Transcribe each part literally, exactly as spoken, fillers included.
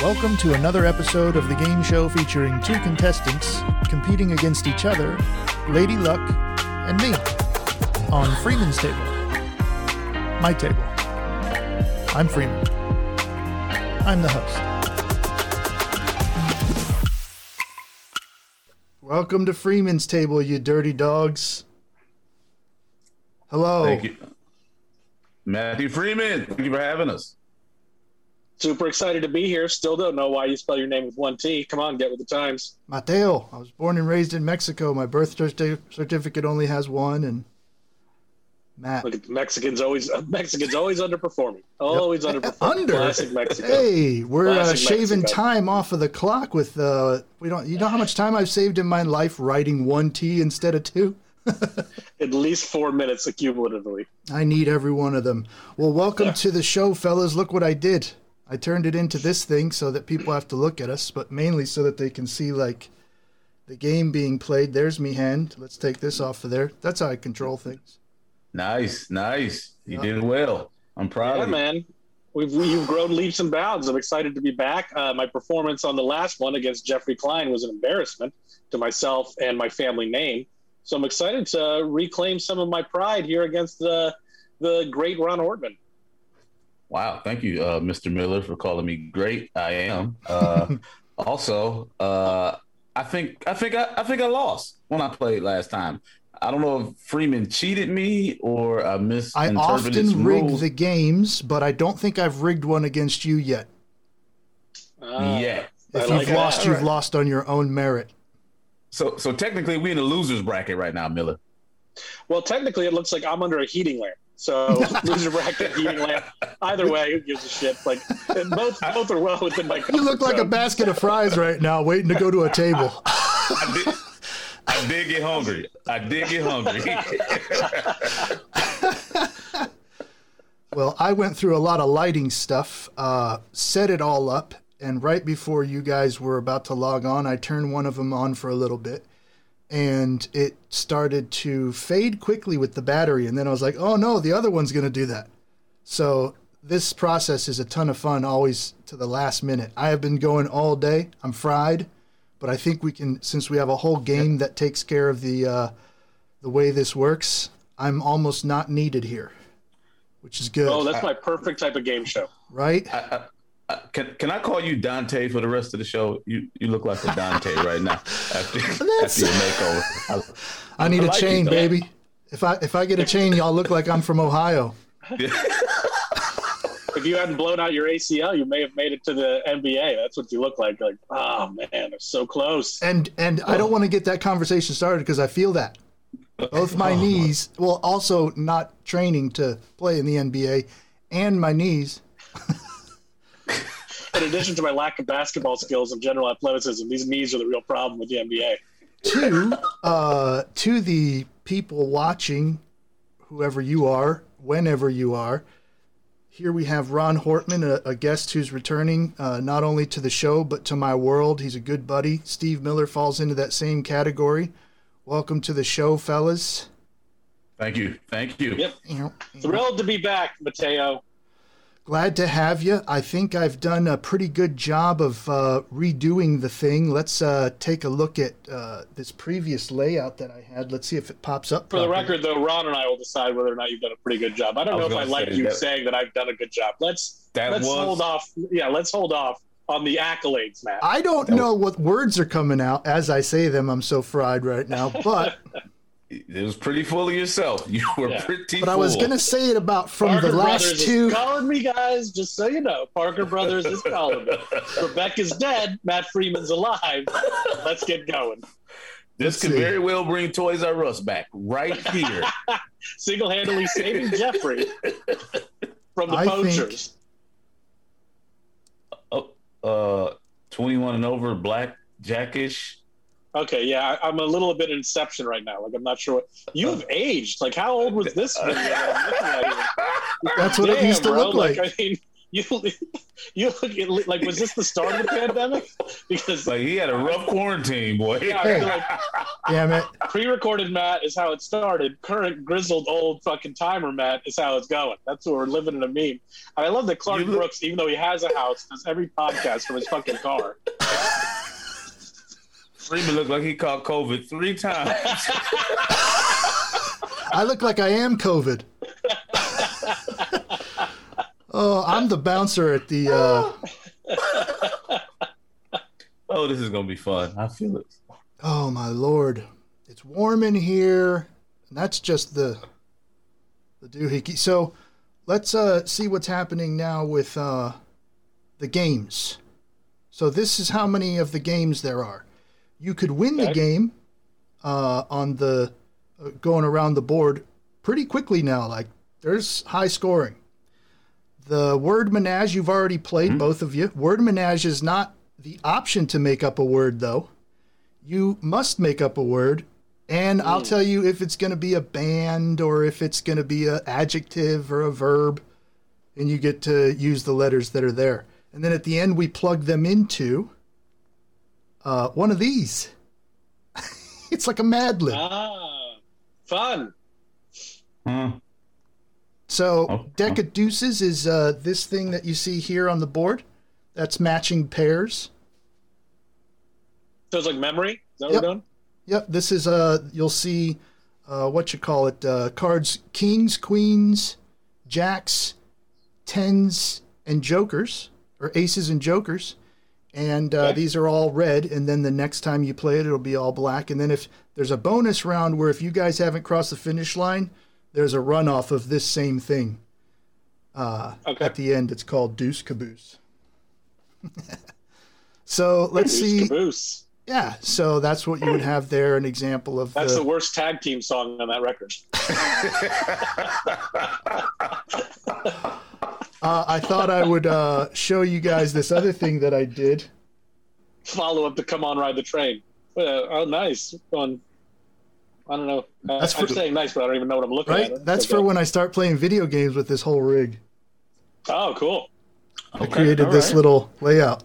Welcome to another episode of the game show featuring two contestants competing against each other, Lady Luck and me, on Freeman's Table. My table. I'm Freeman. I'm the host. Welcome to Freeman's Table, you dirty dogs. Hello. Thank you. Matthew Freeman, thank you for having us. Super excited to be here. Still don't know why you spell your name with one T. Come on, get with the times. Mateo. I was born and raised in Mexico. My birth certi- certificate only has one, and Matt. Look at the Mexicans always uh, Mexicans always underperforming. Always Yep. underperforming. Under. Classic Mexico. Hey, we're uh, Classic shaving Mexico. time off of the clock with uh we don't you know how much time I've saved in my life writing one T instead of two? At least four minutes accumulatively. I need every one of them. Well, welcome yeah. to the show, fellas. Look what I did. I turned it into this thing so that people have to look at us, but mainly so that they can see, like, the game being played. There's me hand. Let's take this off of there. That's how I control things. Nice, nice. You Yeah. did well. I'm proud Yeah, of you. man. We've you've grown leaps and bounds. I'm excited to be back. Uh, my performance on the last one against Jeffrey Klein was an embarrassment to myself and my family name. So I'm excited to reclaim some of my pride here against the the great Ron Hortman. Wow, thank you, uh, Mister Miller, for calling me great. I am. Uh, also, uh, I think I think I, I think I lost when I played last time. I don't know if Freeman cheated me or I I misinterpreted his often rig rules. the games, but I don't think I've rigged one against you yet. Uh, Yeah. I If like you've that. lost, you've lost on your own merit. So, so technically, we're in the losers bracket right now, Miller. Well, technically, it looks like I'm under a heating lamp. So loser bracket, heating lamp. Either way, who gives a shit? Like both, both are well within my comfort You look like a zone. basket of fries right now, waiting to go to a table. I did, I did get hungry. I did get hungry. Well, I went through a lot of lighting stuff, uh, set it all up, and right before you guys were about to log on, I turned one of them on for a little bit, and it started to fade quickly with the battery, and then I was like, oh no, the other one's going to do that. So this process is a ton of fun, always to the last minute. I have been going all day. I'm fried, but I think we can, since we have a whole game that takes care of the uh, the way this works, I'm almost not needed here, which is good. Oh, that's my perfect type of game show. Right? I, I, I, can can I call you Dante for the rest of the show? You you look like a Dante right now after, after your makeover. I, I need I a like chain, it, though. baby. If I if I get a chain, y'all look like I'm from Ohio. If you hadn't blown out your A C L, you may have made it to the N B A. That's what you look like. Like, oh man, they're so close. And and I don't want to get that conversation started because I feel that. Both my Oh, knees, well, also not training to play in the N B A, and my knees. In addition to my lack of basketball skills and general athleticism, these knees are the real problem with the N B A. To uh, to the people watching, whoever you are, whenever you are. Here we have Ron Hortman, a, a guest who's returning uh, not only to the show, but to my world. He's a good buddy. Steve Miller falls into that same category. Welcome to the show, fellas. Thank you, thank you. Yep. Thrilled to be back, Mateo. Glad to have you. I think I've done a pretty good job of uh, redoing the thing. Let's uh, take a look at uh, this previous layout that I had. Let's see if it pops up. For the properly. record, though, Ron and I will decide whether or not you've done a pretty good job. I don't I know was if I gonna like say you that- saying that I've done a good job. Let's That let's was- hold off. Yeah, let's hold off on the accolades, Matt. I don't know what words are coming out as I say them. I'm so fried right now. But It was pretty full of yourself. You were Yeah. pretty but full. I was going to say it about from Parker the last Brothers two. is calling me, guys. Just so you know, Parker Brothers is calling me. Rebecca's dead. Matt Freeman's alive. Let's get going. This Let's could see. very well bring Toys R Us back right here. Single-handedly saving Jeffrey from the I think- poachers. Oh, uh, twenty-one and over, black jackish. Okay, yeah, I, I'm a little bit in Inception right now. Like, I'm not sure what you've aged. Like, how old was this video that I'm looking at here? That's what it Damn, used to bro. look like. I mean, You, you look at, like, was this the start of the pandemic? Because like he had a rough quarantine, boy. Yeah, I feel like Damn it. pre-recorded Matt is how it started. Current grizzled old fucking timer Matt is how it's going. That's what we're living in a meme. And I love that Clark look- Brooks, even though he has a house, does every podcast from his fucking car. Freeman looked like he caught COVID three times. I look like I am COVID. Oh, I'm the bouncer at the. Uh... Oh, this is gonna be fun. I feel it. Oh my lord, it's warm in here, and that's just the the doohickey. So, let's uh, see what's happening now with uh, the games. So this is how many of the games there are. You could win the Okay. game uh, on the uh, going around the board pretty quickly now. Like there's high scoring. The word menage you've already played, Mm-hmm. both of you. Word menage is not the option to make up a word, though. You must make up a word, and Mm. I'll tell you if it's going to be a band or if it's going to be an adjective or a verb, and you get to use the letters that are there. And then at the end, we plug them into uh, one of these. It's like a Mad Lib. Ah, fun. Huh? So Oh, deck of deuces is uh, this thing that you see here on the board. That's matching pairs. So it's like memory? Is that what Yep. we're doing? Yep, this is uh you'll see uh what you call it, uh cards kings, queens, jacks, tens, and jokers, or aces and jokers. And uh, Okay. these are all red, and then the next time you play it, it'll be all black. And then if there's a bonus round where if you guys haven't crossed the finish line, there's a runoff of this same thing. Uh, Okay. At the end, it's called Deuce Caboose. So let's Deuce see. Caboose. Yeah, so that's what you would have there, an example of That's the, the worst tag team song on that record. uh, I thought I would uh, show you guys this other thing that I did. Follow up to Come On Ride the Train. Uh, oh, nice. On, I don't know. Uh, That's I'm for- saying nice, but I don't even know what I'm looking Right? at. That's Okay. for when I start playing video games with this whole rig. Oh, cool. I created this little layout.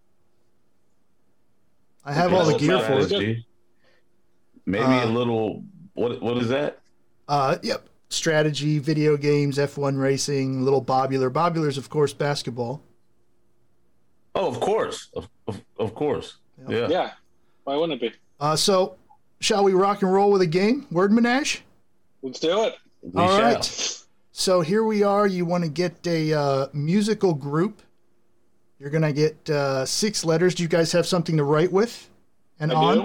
I have Okay, all the so gear it's for not- it. Strategy. Maybe Uh, a little. What? What is that? Uh, yep. Strategy, video games, F one racing, little bobular. Bobular's, of course, basketball. Oh, of course, of of, of course. Yeah. Yeah. Why wouldn't it be? Uh, so, shall we rock and roll with a game? Word menage? Let's do it. We All shall. right. So here we are. You want to get a uh, musical group. You're going to get uh, six letters. Do you guys have something to write with and I on? do.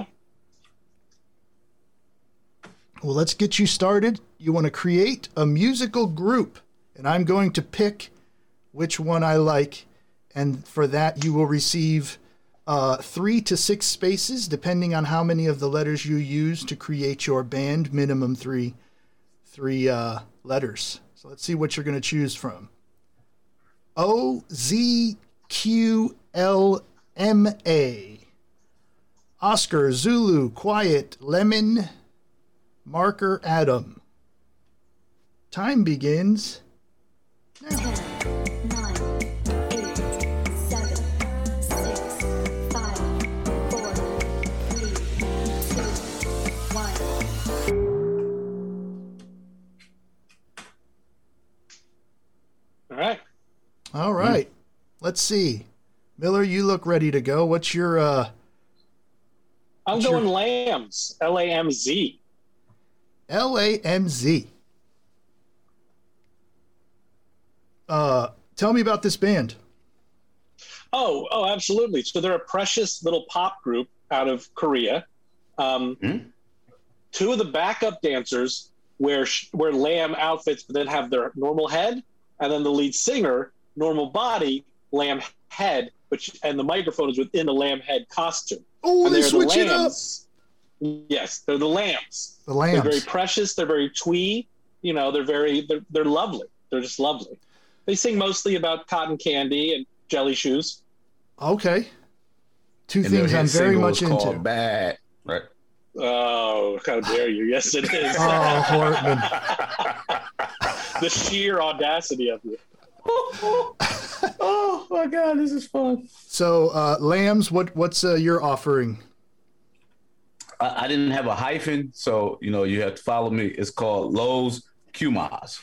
Well, let's get you started. You want to create a musical group, and I'm going to pick which one I like. And for that, you will receive uh, three to six spaces, depending on how many of the letters you use to create your band. Minimum three, three uh, letters. So let's see what you're going to choose from. O Z Q L M A. Oscar, Zulu, Quiet, Lemon, Marker, Adam. Time begins now. ten, nine, eight, seven, six, five, four, three, two, one. All right. All right. Let's see. Miller, you look ready to go. What's your uh I'm What's going your- Lambs. L A M Z. L A M Z? Uh, tell me about this band. Oh, oh, absolutely. So they're a precious little pop group out of Korea. Um, Hmm? Two of the backup dancers wear sh- wear lamb outfits, but then have their normal head, and then the lead singer, normal body, lamb head, which and the microphone is within the lamb head costume. Oh, and they they're switch the it up. lambs. Yes, they're the lambs. The They're very lambs. precious. They're very twee. You know, they're very they're they're lovely. They're just lovely. They sing mostly about cotton candy and jelly shoes. Okay. Two And their things hit I'm very single much is called into. Bad. Right. Oh, how dare you! Yes, it is. Oh, Hortman. The sheer audacity of you. Oh my God, this is fun. So, uh, Lambs, what what's uh, your offering? I, I didn't have a hyphen, so you know you have to follow me. It's called Los Cumas.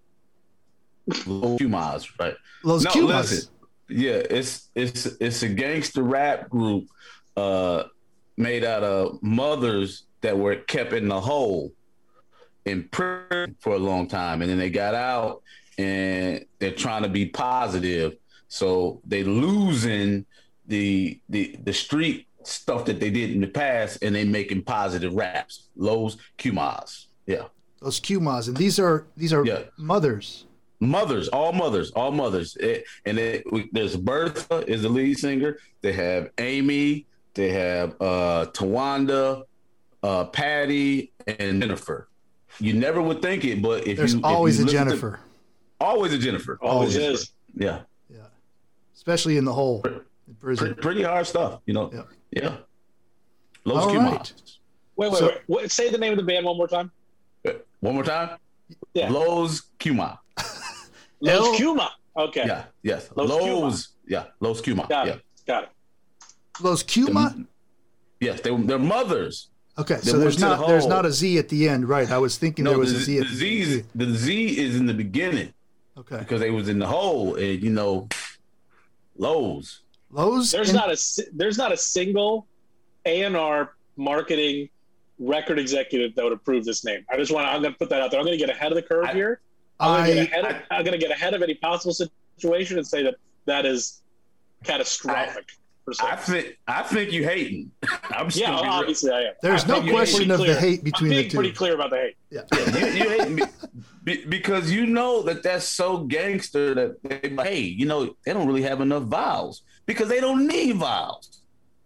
Los Cumas, right? Los no, Cumas. Listen, yeah, it's it's it's a gangster rap group uh, made out of mothers that were kept in the hole in prison for a long time, and then they got out and they're trying to be positive, so they losing the the the street stuff that they did in the past, and they making positive raps. Los Cumas, yeah, Los Cumas, and these are these are Yeah. mothers. mothers, all mothers, all mothers. It, and it, there's Bertha is the lead singer. They have Amy, they have uh, Tawanda, uh, Patty, and Jennifer. You never would think it, but if There's you if always you a listen to- Jennifer. always a Jennifer, Always Jennifer. is. Yeah, Yeah, especially in the hole in prison. pretty, pretty hard stuff, you know. Yeah. Yeah. Los All Cumas. right. Wait, wait, So- wait. What, say the name of the band one more time. One more time. Yeah. Los Cumas. Los L- Cuma. Okay. Yeah. Yes. Los Los. Yeah. Los Cumas. Got Yeah. it. Got it. Los Cuma. Yes. They they're mothers. Okay, They so went there's to the not there's hole. not a Z at the end, right? I was thinking No, there was the, a Z at the the Z end. is the Z is in the beginning Okay, because they was in the hole, and you know, Lowe's. Lowe's. There's and- not a si- there's not a single A and R marketing record executive that would approve this name. I just want to, I'm going to put that out there. I'm going to get ahead of the curve I- here. I'm going to I get ahead of, I'm going to get ahead of any possible situation and say that that is catastrophic. per se. I think I think you hating. I'm just yeah, gonna be real. obviously I am. there's I no think you're question pretty of the clear. hate I'm between being the two. pretty clear about the hate. Yeah. Yeah, you, you hating be, be, because you know that that's so gangster that they, hey, you know, they don't really have enough vowels because they don't need vowels.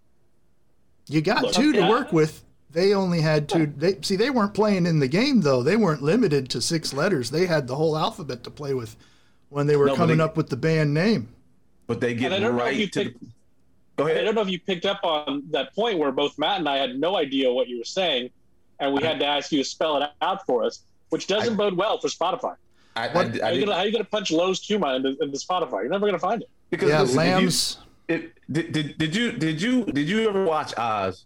You got Look, two to yeah. work with. They only had two. They see they weren't playing in the game though. They weren't limited to six letters. They had the whole alphabet to play with when they were No, but coming they- up with the band name. But they get And I don't know if right you to picked- the, Go I ahead. don't know if you picked up on that point where both Matt and I had no idea what you were saying, and we had to ask you to spell it out for us, which doesn't bode well for Spotify. I, I, What- I How are you didn't- gonna, how you gonna punch Lowe's Cuma into, into Spotify? You're never gonna find it. because Yeah, listen, if you- Lambs. It, did, did, did you did you did you ever watch Oz?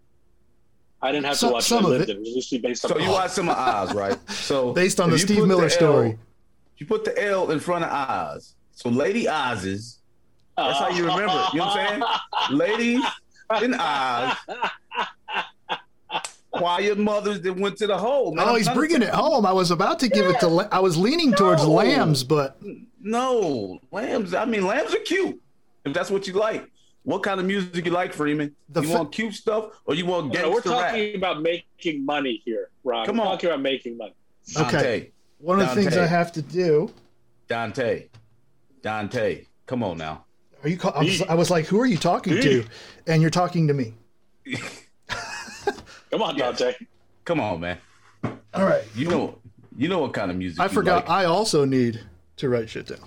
I didn't have Some- to watch some it. I of lived it. it. It was usually based on. So you watched some of Oz, right? So Based on if the you Steve put Miller L- story. You put the L in front of Oz. So Lady Oz's. That's how you remember it. You know what I'm saying? Ladies in Oz. Quiet mothers that went to the hole. Man. Oh, I'm he's trying to bringing tell- it home. I was about to give it to. La- I was leaning towards No. Lambs, but No, lambs. I mean, lambs are cute. If that's what you like. What kind of music you like, Freeman? The you fa- want cute stuff or you want No, gangster we're talking rap? about making money here, Ron. Come we're on. talking about making money. Okay. Dante. one of the things Dante. I have to do. Dante. Dante. Come on now. Are you? Call- I, was, I was like, who are you talking to? And you're talking to me. Come on, Yes. Dante. Come on, man. All right. You know you know what kind of music I you forgot. like. I also need to write shit down.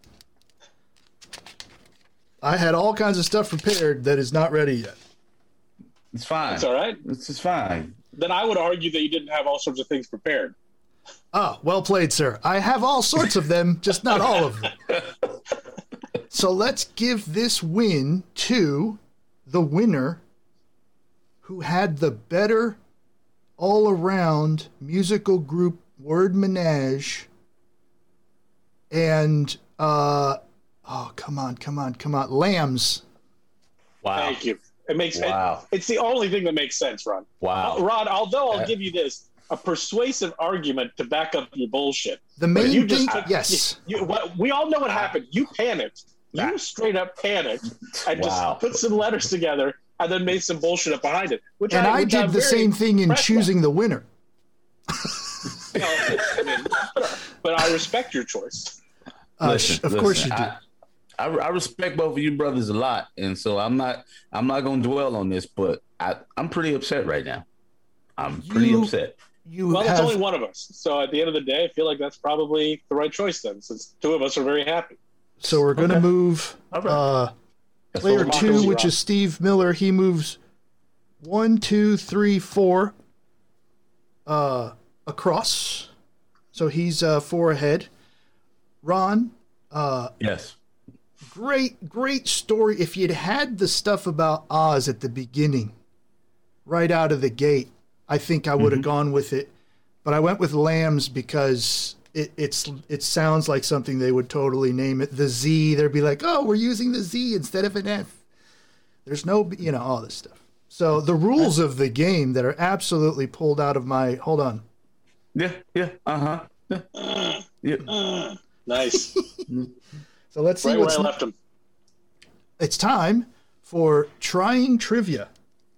I had all kinds of stuff prepared that is not ready yet. It's fine. It's all right. It's just fine. Then I would argue that you didn't have all sorts of things prepared. Ah, well played, sir. I have all sorts of them, just not all of them. So let's give this win to the winner who had the better all-around musical group word menage. And, uh, oh, come on, come on, come on. Lambs. Wow. Thank you. It makes Wow. it, it's the only thing that makes sense, Ron. Wow. Uh, Ron, although I'll Yeah. give you this, a persuasive argument to back up your bullshit. The But main you thing, just took- yes. You, what, we all know what happened. You panicked. Ah. You straight up panicked and Wow. just put some letters together and then made some bullshit up behind it. Which And I which did I'm the very same thing in impressed choosing the winner. by. You know, I mean, but I respect your choice. Uh, Listen, sh- of listen, course you do. I, I, I respect both of you brothers a lot, and so I'm not I'm not gonna dwell on this, but I, I'm pretty upset right now. I'm pretty You- upset. You Well, there's have, only one of us. So at the end of the day, I feel like that's probably the right choice then, since two of us are very happy. so we're going to Okay. move All right. uh, That's player what we're two, doing. which is Steve Miller. He moves one, two, three, four uh, across. So he's uh, four ahead. Ron, uh, Yes. great, great story. If you'd had the stuff about Oz at the beginning, right out of the gate, I think I would have mm-hmm. gone with it. But I went with Lambs because it, it's it sounds like something they would totally name it. The Z, they'd be like, oh, we're using the Z instead of an F. There's no, you know, all this stuff. So the rules of the game that are absolutely pulled out of my, hold on. Yeah, yeah, uh-huh. Yeah. Uh, yeah. Uh, nice. So let's see right what's where I left him. It's time for Trying Trivia.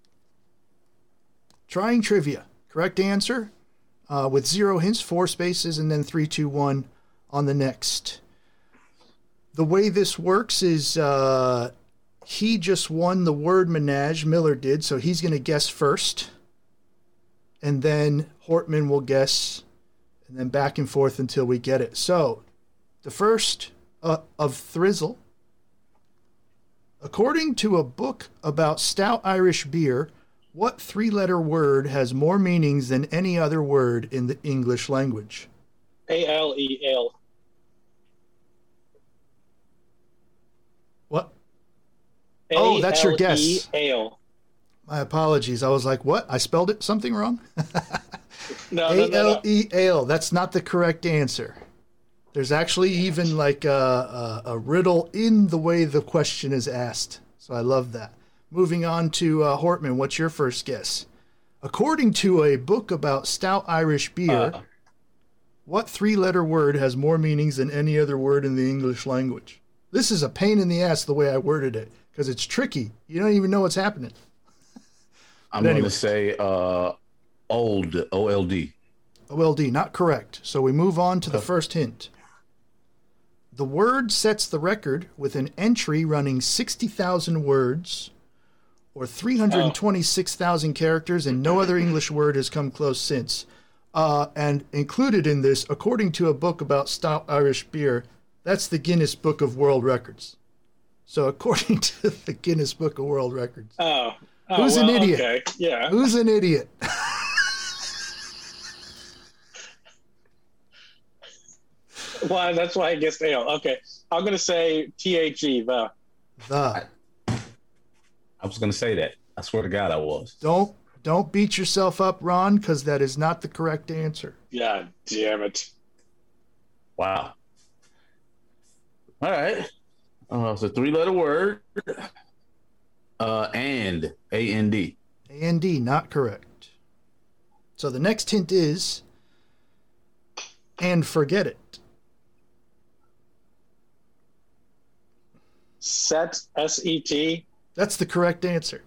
Trying Trivia. Correct answer uh, with zero hints, four spaces, and then three, two, one on the next. The way this works is uh, he just won the word menage. Miller did, so he's going to guess first. And then Hortman will guess, and then back and forth until we get it. So the first uh, of Thrizzle. According to a book about stout Irish beer, what three-letter word has more meanings than any other word in the English language? A L E L. What? Oh, that's your guess. A L E L. My apologies. I was like, what? I spelled it something wrong? No, no, no, A L E L. That's not the correct answer. There's actually even like a, a, a riddle in the way the question is asked. So I love that. Moving on to uh, Hortman, what's your first guess? According to a book about stout Irish beer, uh, what three-letter word has more meanings than any other word in the English language? This is a pain in the ass the way I worded it, because it's tricky. You don't even know what's happening. I'm going to say uh, old, O L D. O L D, not correct. So we move on to the first hint. The word sets the record with an entry running sixty thousand words or three hundred twenty-six thousand characters, and no other English word has come close since. Uh, and included in this, according to a book about stout Irish beer, that's the Guinness Book of World Records. So according to the Guinness Book of World Records. Oh. oh Who's well, an idiot? Okay. Yeah. Who's an idiot? Well, that's why I guessed A L. Okay. I'm going to say T H E, the. The. I was going to say that. I swear to God I was. Don't don't beat yourself up, Ron, because that is not the correct answer. Yeah, damn it. Wow. All right. Uh, it's a three-letter word. Uh, and, A N D. A N D, not correct. So the next hint is, and forget it. Set, S E T. That's the correct answer.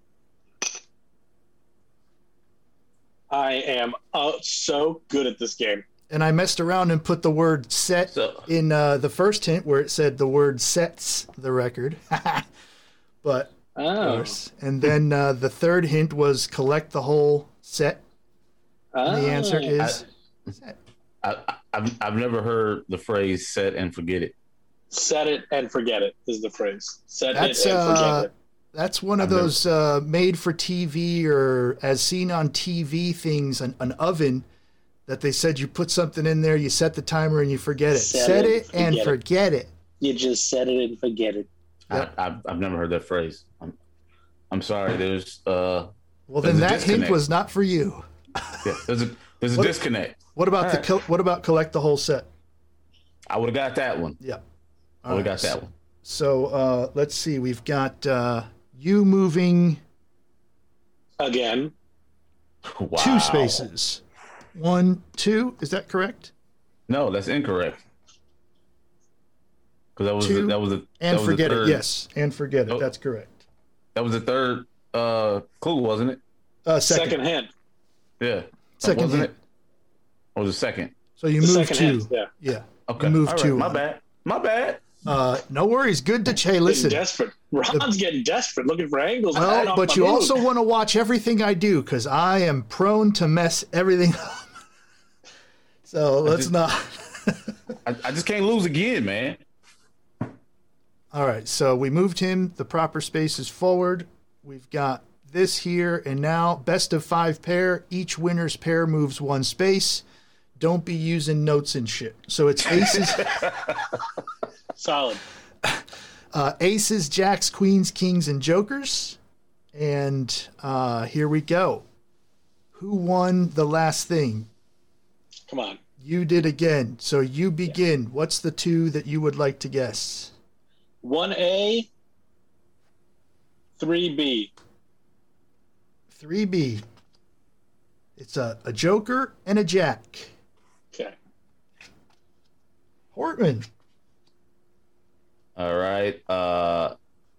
I am uh, so good at this game. And I messed around and put the word set So- in uh, the first hint where it said the word sets the record. But, of Oh. course. And then uh, the third hint was collect the whole set. And the answer Oh. is set. I, I, I've, I've never heard the phrase set and forget it. Set it and forget it is the phrase. Set That's, it and uh, forget it. That's one of I've never- those uh, made-for-T V or as seen on T V things, an, an oven that they said you put something in there, you set the timer, and you forget it. Set Set, it, it and forget it. forget it. You just set it and forget it. Yep. I, I've, I've never heard that phrase. I'm, I'm sorry. There's uh, Well, There's then a that hint disconnect. was not for you. yeah, there's a there's a What- disconnect. What about All the right. co- what about collect the whole set? I would have got that one. Yeah. I would have got that one. So uh, let's see. We've got uh, you moving Again. Wow. two spaces. One, two. Is that correct? No, that's incorrect. Because that was Two, the, that was the And that was the forget it. third- Yes. And forget it. Oh. That's correct. That was the third uh, clue, wasn't it? Uh, Second, second. hint. Yeah. Second wasn't hint. it? Or was it second? So you The move second two. hint. Yeah. Yeah. Okay. You move All right. two. My on. bad. My bad. Uh, no worries. Good to hey, Getting listen. desperate. Ron's getting desperate, looking for angles. Well, Right off but my you mood. also want to watch everything I do because I am prone to mess everything up. So let's just- not. I, I just can't lose again, man. All right. So we moved him. The proper space is forward. We've got this here. And now best of five pair. Each winner's pair moves one space. Don't be using notes and shit. So it's aces. Solid. uh, aces, jacks, queens, kings, and jokers. And uh, here we go. Who won the last thing? Come on. You did again. So you begin. What's the two that you would like to guess? one A, three B. three B. It's a, a joker and a jack. Okay. Hortman. All right. Uh,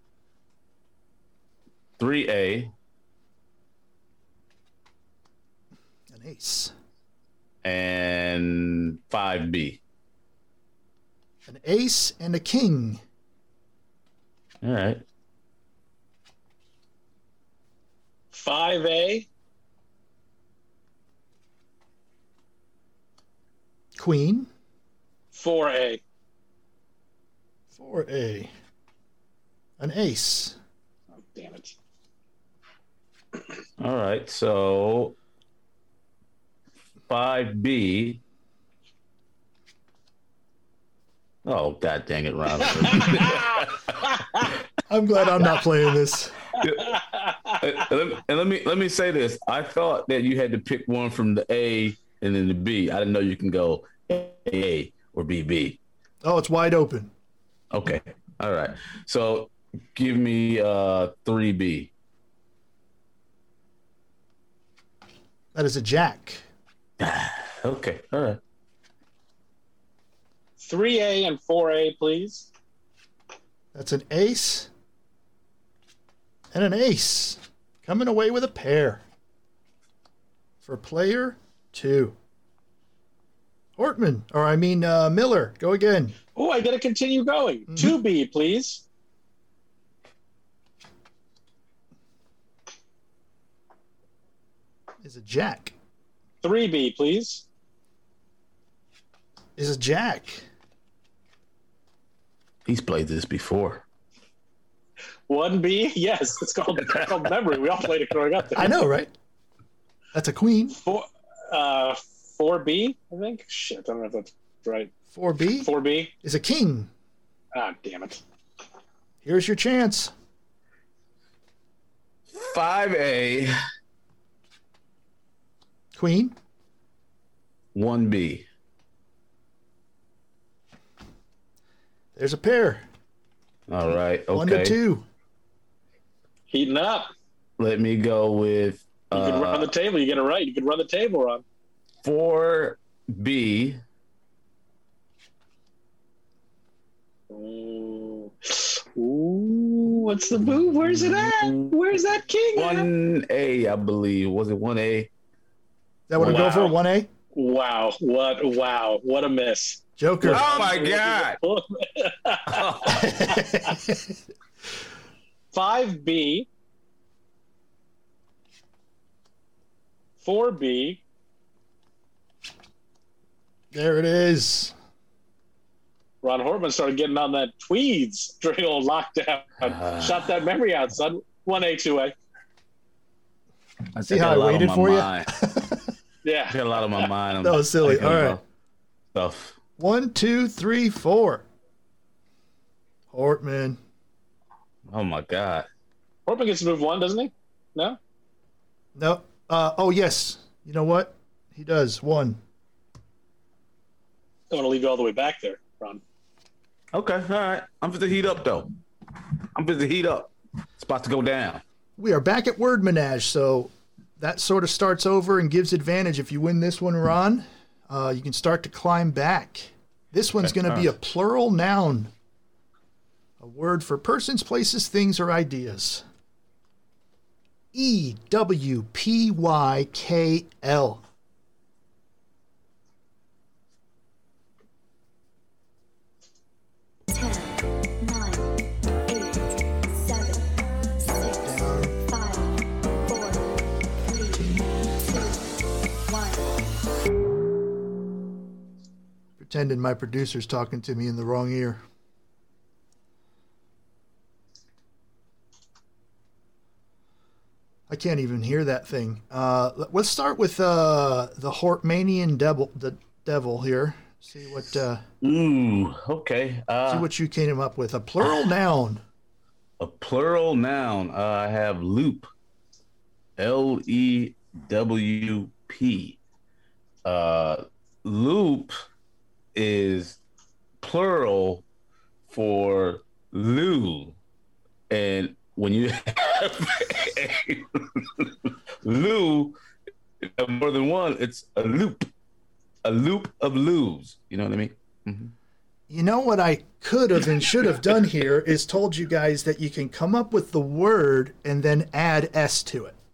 three A. An ace. And five B. An ace and a king. All right. five A, Queen. four A. four A. An ace. Oh, damn it. All right. So five B. Oh, God dang it, Ron. I'm glad I'm not playing this. and, let, and let me let me say this. I thought that you had to pick one from the A and then the B. I didn't know you can go A or B B. Oh, it's wide open. Okay. All right. So give me uh three B. That is a jack. Okay. All right. three A and four A, please. That's an ace and an ace. Coming away with a pair. For player two. Hortman, or I mean uh, Miller, go again. Oh, I got to continue going. Mm-hmm. two B, please. Is a jack. three B, please. Is a jack. He's played this before. one B, yes. It's called, it's called memory. We all played it growing up. I know, right? That's a queen. Four, uh, four B, I think. Shit, I don't know if that's right. four B four B. is a king. Ah, damn it. Here's your chance. five A, Queen. one B. There's a pair. All right. Okay. One to two. Heating up. Let me go with You could run uh, the table. You get it right. You could run the table, Ron. four B. Ooh. Ooh, what's the move? Where's it at? Where's that king at? one A, I believe. Was it one A? That would have Wow. go for one A. Wow. What wow. What a miss. Joker. Oh, my God. five B. four B. There it is. Ron Hortman started getting on that tweeds during old lockdown. Uh. Shot that memory out, son. one A, two A. I See got how a I lot on waited my for you? mind. Yeah. I got a lot on my mind. I'm That was silly. thinking All right. about Stuff. One, two, three, four. Hortman. Oh, my God. Hortman gets to move one, doesn't he? No? No. Uh, oh, yes. You know what? He does. One. I want to leave you all the way back there, Ron. Okay. All right. I'm fit to heat up, though. I'm fit to heat up. It's about to go down. We are back at Word Menage, so that sort of starts over and gives advantage. If you win this one, Ron, uh, you can start to climb back. This one's Okay, going to all be a right. plural noun. A word for persons, places, things, or ideas. E W P Y K L. ten, nine, eight, seven, six, five, four, three, two, one. Pretending my producer's talking to me in the wrong ear. I can't even hear that thing. Uh, let- let's start with uh, the Hortmanian devil, the devil here. See what uh, Ooh, okay. Uh, see what you came up with. A plural noun. A plural noun. Uh, I have loop. L E W P. Uh, loop is plural for loo. And when you have a loo, more than one, it's a loop. A loop of loos. You know what I mean? Mm-hmm. You know what I could have and should have done here is told you guys that you can come up with the word and then add S to it.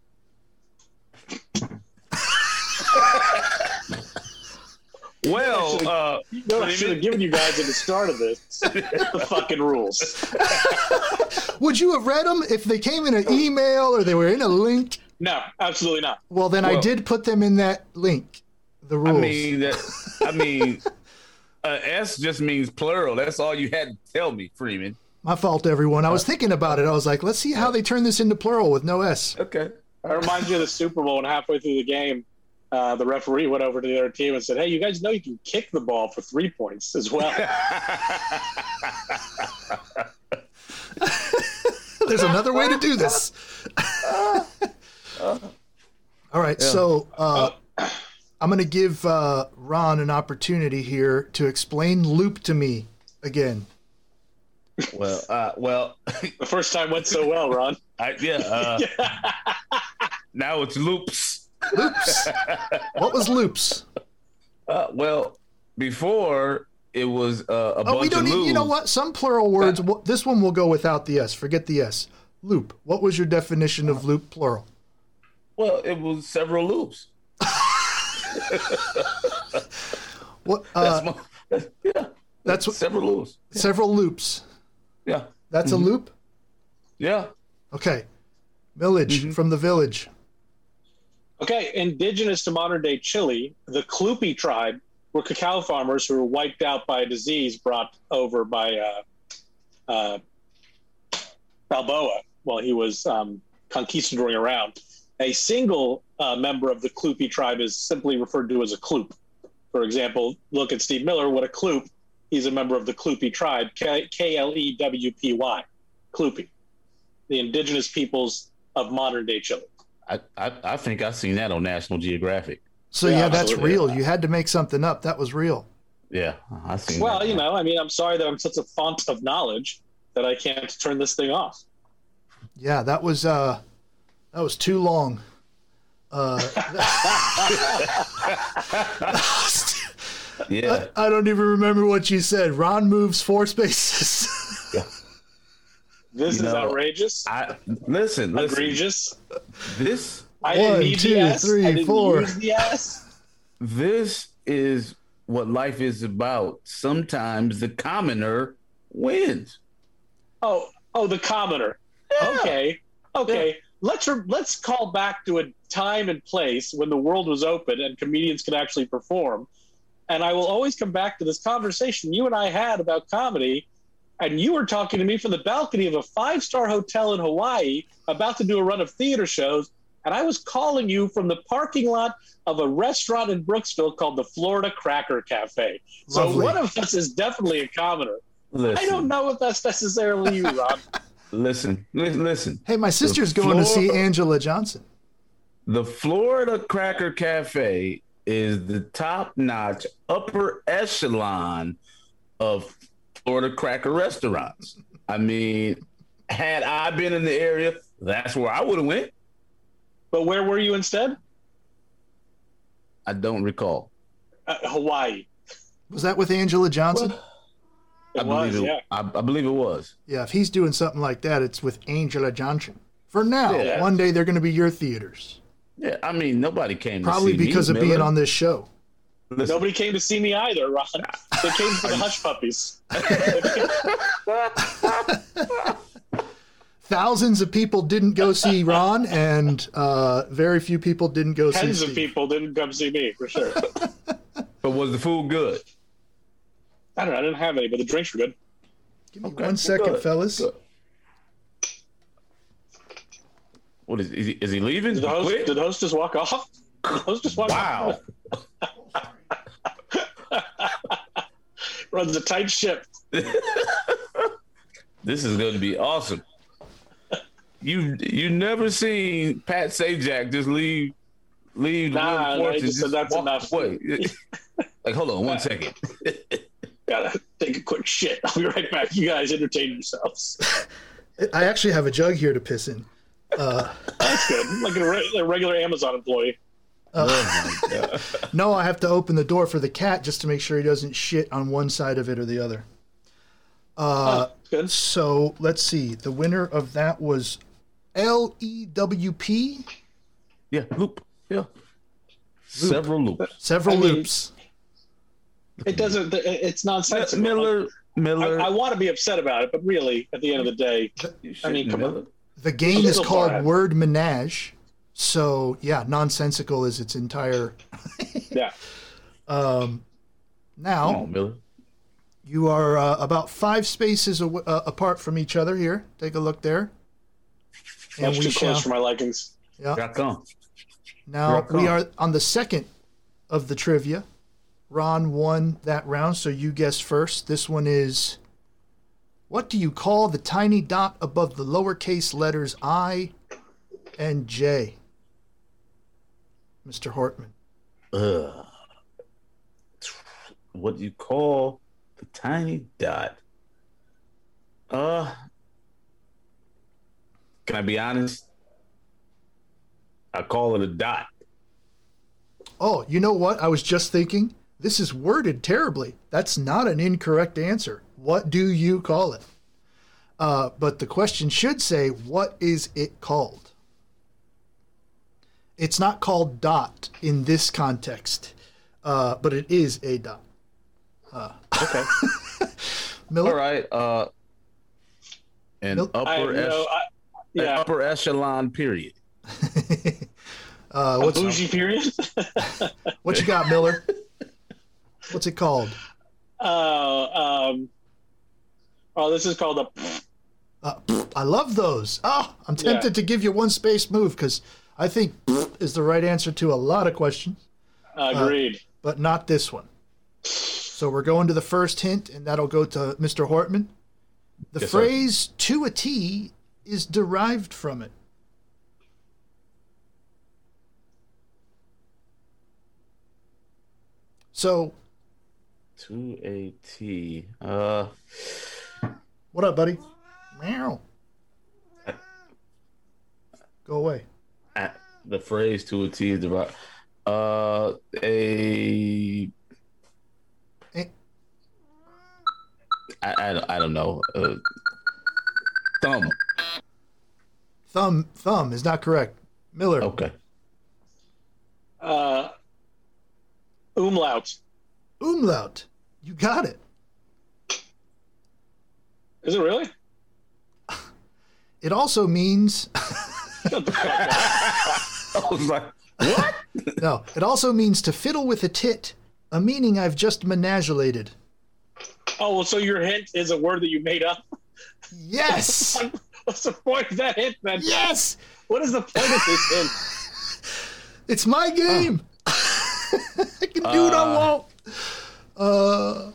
Well, uh, You know, I should have given you guys at the start of this the fucking rules. Would you have read them if they came in an email or they were in a link? No, absolutely not. Well, then I Well- did put them in that link. The I rules. mean that. I mean, uh, S just means plural. That's all you had to tell me, Freeman. My fault, everyone. I was thinking about it. I was like, let's see how they turn this into plural with no S. Okay. It reminds me of the Super Bowl, and halfway through the game, uh, the referee went over to the other team and said, "Hey, you guys know you can kick the ball for three points as well." There's another way to do this. All right, so uh, I'm going to give uh, Ron an opportunity here to explain loop to me again. Well, uh, well, The first time went so well, Ron. I, yeah. Uh, now it's loops. Loops. What was loops? Uh, well, before it was uh, a Oh, bunch we don't of need, loos. you know what? Some plural words, w- this one will go without the S. Forget the S. Loop. What was your definition of loop plural? Well, it was several loops. What? That's Uh, my, that's, yeah. that's what, Several loops. several loops. Yeah. That's a loop? Yeah. Okay. Village, from the village. Okay, indigenous to modern-day Chile, the Klupi tribe were cacao farmers who were wiped out by a disease brought over by uh, uh, Balboa while he was um, conquistadoring around. A single uh, member of the Klupi tribe is simply referred to as a Kloop. For example, look at Steve Miller. What a Kloop. He's a member of the Klupi tribe, K L E W P Y, Klupi, the indigenous peoples of modern-day Chile. I, I, I think I've seen that on National Geographic. So, Yeah, yeah, that's absolutely. real. You had to make something up. That was real. Yeah, I seen Well, that. you know, I mean, I'm sorry that I'm such a font of knowledge that I can't turn this thing off. Yeah, that was uh, that was too long. Uh, Yeah. I don't even remember what you said. Ron moves four spaces. This You is know, outrageous, I listen, listen. egregious. This I didn't One, need two, the S. three, I didn't four. use the S. this is what life is about. Sometimes the commoner wins. Oh, oh, the commoner. Yeah. Okay, okay. Let's re- let's call back to a time and place when the world was open and comedians could actually perform. And I will always come back to this conversation you and I had about comedy. And you were talking to me from the balcony of a five-star hotel in Hawaii about to do a run of theater shows. And I was calling you from the parking lot of a restaurant in Brooksville called the Florida Cracker Cafe. So Lovely. one of us is definitely a commoner. Listen, I don't know if that's necessarily you, Rob. Listen, li- listen. Hey, my sister's The going to see floor- Angela Johnson. The Florida Cracker Cafe is the top-notch, upper echelon of Florida cracker restaurants. I mean, had I been in the area, that's where I would have went. But where were you instead? I don't recall. Uh, Hawaii. Was that with Angela Johnson? It I was, believe it. yeah. I, I believe it was. Yeah, if he's doing something like that, it's with Angela Johnson. For now, Yeah. one day they're going to be your theaters. Yeah, I mean, nobody came Probably to see because me, of being Miller. on this show. Listen, Nobody came to see me either, Ron. They came for the hush puppies. Thousands of people didn't go see Ron, and uh, very few people didn't go see Tens of Steve. people didn't come see me, for sure. but was the food good? I don't know. I didn't have any, but the drinks were good. Give me Okay, one second, good, fellas. good. What is is he, is he leaving? Did the host, Quit? did the host just walk off? Did the host just walk Wow. off? Runs a tight ship. This is going to be awesome. You you never seen Pat Sajak just leave leave Nah, the no, porch he and just just said that's walk enough. away. Like, hold on one second. Gotta take a quick shit. I'll be right back. You guys entertain yourselves. I actually have a jug here to piss in. Uh, That's good. Like a, re- a regular Amazon employee. Oh my God. no, I have to open the door for the cat just to make sure he doesn't shit on one side of it or the other. Uh, Oh, good. So let's see. The winner of that was L E W P. Yeah, loop. Yeah. Several loops. Several I mean, loops. It doesn't. It's nonsensical. Miller Miller. I, I want to be upset about it, but really, at the end of the day, You I mean, shouldn't, come on. Miller. The game is Still called bad. Word Menage. So yeah, nonsensical is its entire. yeah. Um, now Come on, Miller. you are uh, about five spaces aw- uh, apart from each other here. Take a look there. That's too shall. close for my likings. Yeah. Here I come. Now Rock we on. are on the second of the trivia. Ron won that round, so you guess first. This one is, what do you call the tiny dot above the lowercase letters I and J? Mister Hortman. Ugh. What do you call the tiny dot? Uh, can I be honest? I call it a dot. Oh, you know what? I was just thinking, this is worded terribly. That's not an incorrect answer. What do you call it? Uh, but the question should say, what is it called? It's not called dot in this context, uh, but it is a dot. Uh, Okay. Miller? All right. Uh, an Nope. upper I have ech- no. I, an yeah. upper echelon period. uh, A what's, bougie period. what you got, Miller? What's it called? uh, um. Oh, this is called a. Uh, pfft, I love those. Oh, I'm tempted Yeah. to give you one space move because I think pfft is the right answer to a lot of questions, Agreed. but not this one. So we're going to the first hint, and that'll go to Mister Hortman. The Yes, sir. phrase "to a T" is derived from it. So, To a T. Uh, what up, buddy? Meow. Go away. at the phrase to a T is derived. Uh, a. Eh. I, I, I don't know. Uh, thumb. Thumb, thumb is not correct. Miller. Okay. Uh. Umlaut. Umlaut. You got it. Is it really? It also means Shut the fuck up. I was like, what? no. It also means to fiddle with a tit, a meaning I've just menagulated. Oh, well, so your hint is a word that you made up? Yes. What's the point of that hint, then? Yes. What is the point of this hint? It's my game. I can do what I want. Uh,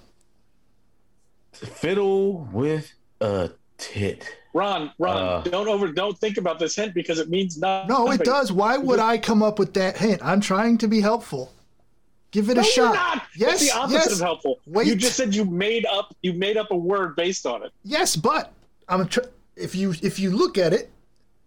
Fiddle with a tit. Ron, Ron, Uh. don't over, don't think about this hint because it means nothing. no, it does. Why would I come up with that hint? I'm trying to be helpful. Give it No, a you're shot. not. Yes, It's the opposite yes. of helpful. Wait. You just said you made up, you made up a word based on it. Yes, but I'm tr- if you if you look at it,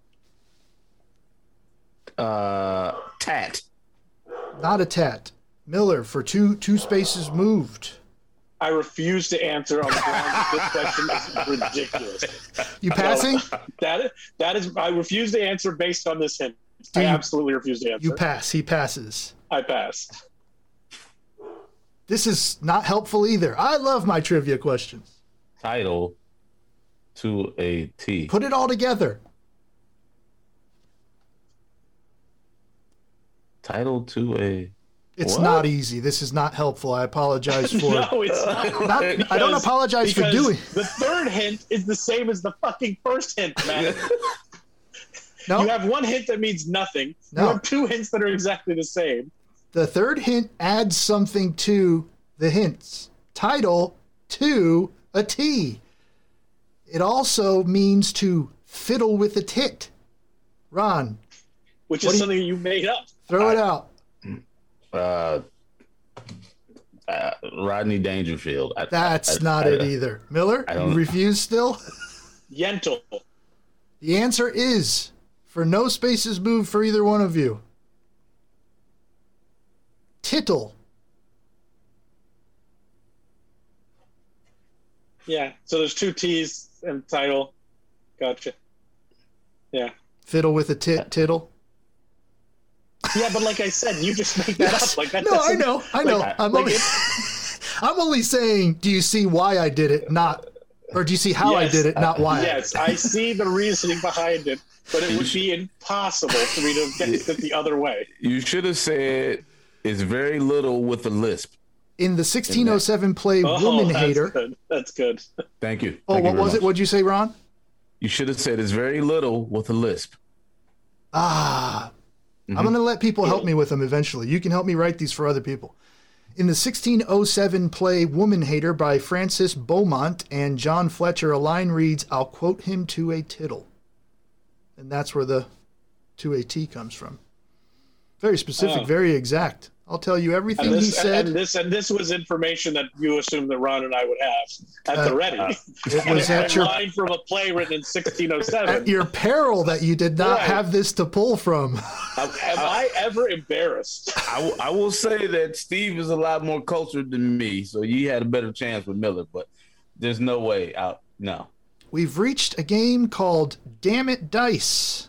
Uh, tat. not a tat. Miller for two two spaces moved. I refuse to answer on the grounds that this question is ridiculous. You passing? That that is, I refuse to answer based on this hint. Do I you- absolutely refuse to answer. You pass. He passes. I pass. This is not helpful either. I love my trivia questions. Title to a T. Put it all together. Title to a. It's What? not easy. This is not helpful. I apologize for No, it's not. not, I don't Because- apologize for because doing. The third hint is the same as the fucking first hint, man. No, You have one hint that means nothing. No. You have two hints that are exactly the same. the third hint adds something to the hints. Title to a T. It also means to fiddle with a tit. Ron, Which What is do you- something you made up. throw it out. Uh, uh, Rodney Dangerfield. I, That's I- not I- it either. Miller, I you don't- refuse still? Yentl. The answer is, for no spaces moved for either one of you, tittle. Yeah. So there's two T's in the title. Gotcha. Yeah. Fiddle with a tit, tittle. Yeah, but like I said, you just made that Yes. up. Like that. No, I doesn't- know, I know. like- I'm, like only, it- I'm only saying, do you see why I did it, not, or do you see how I Yes. did it, not why? Yes, I see the reasoning behind it, but it would be impossible for me to get it the other way. You should have said it's very little with a lisp. In the sixteen oh seven play Oh, Woman that's Hater. good. That's good. Thank you. Oh, Thank you what very was much. it? What'd you say, Ron? You should have said it's very little with a lisp. Ah, Mm-hmm. I'm going to let people help me with them eventually. You can help me write these for other people. In the sixteen oh seven play Woman Hater by Francis Beaumont and John Fletcher, a line reads, "I'll quote him to a tittle." And that's where the to a T comes from. Very specific, Oh. very exact. I'll tell you everything And he this, said. and this and this was information that you assumed that Ron and I would have at the Uh, ready. It And was it's at a your, line from a play written in sixteen oh seven. at your peril that you did not Right. have this to pull from. Am I ever embarrassed? I, w- I will say that Steve is a lot more cultured than me, so you had a better chance with Miller, but there's no way out. No. We've reached a game called Damn It Dice,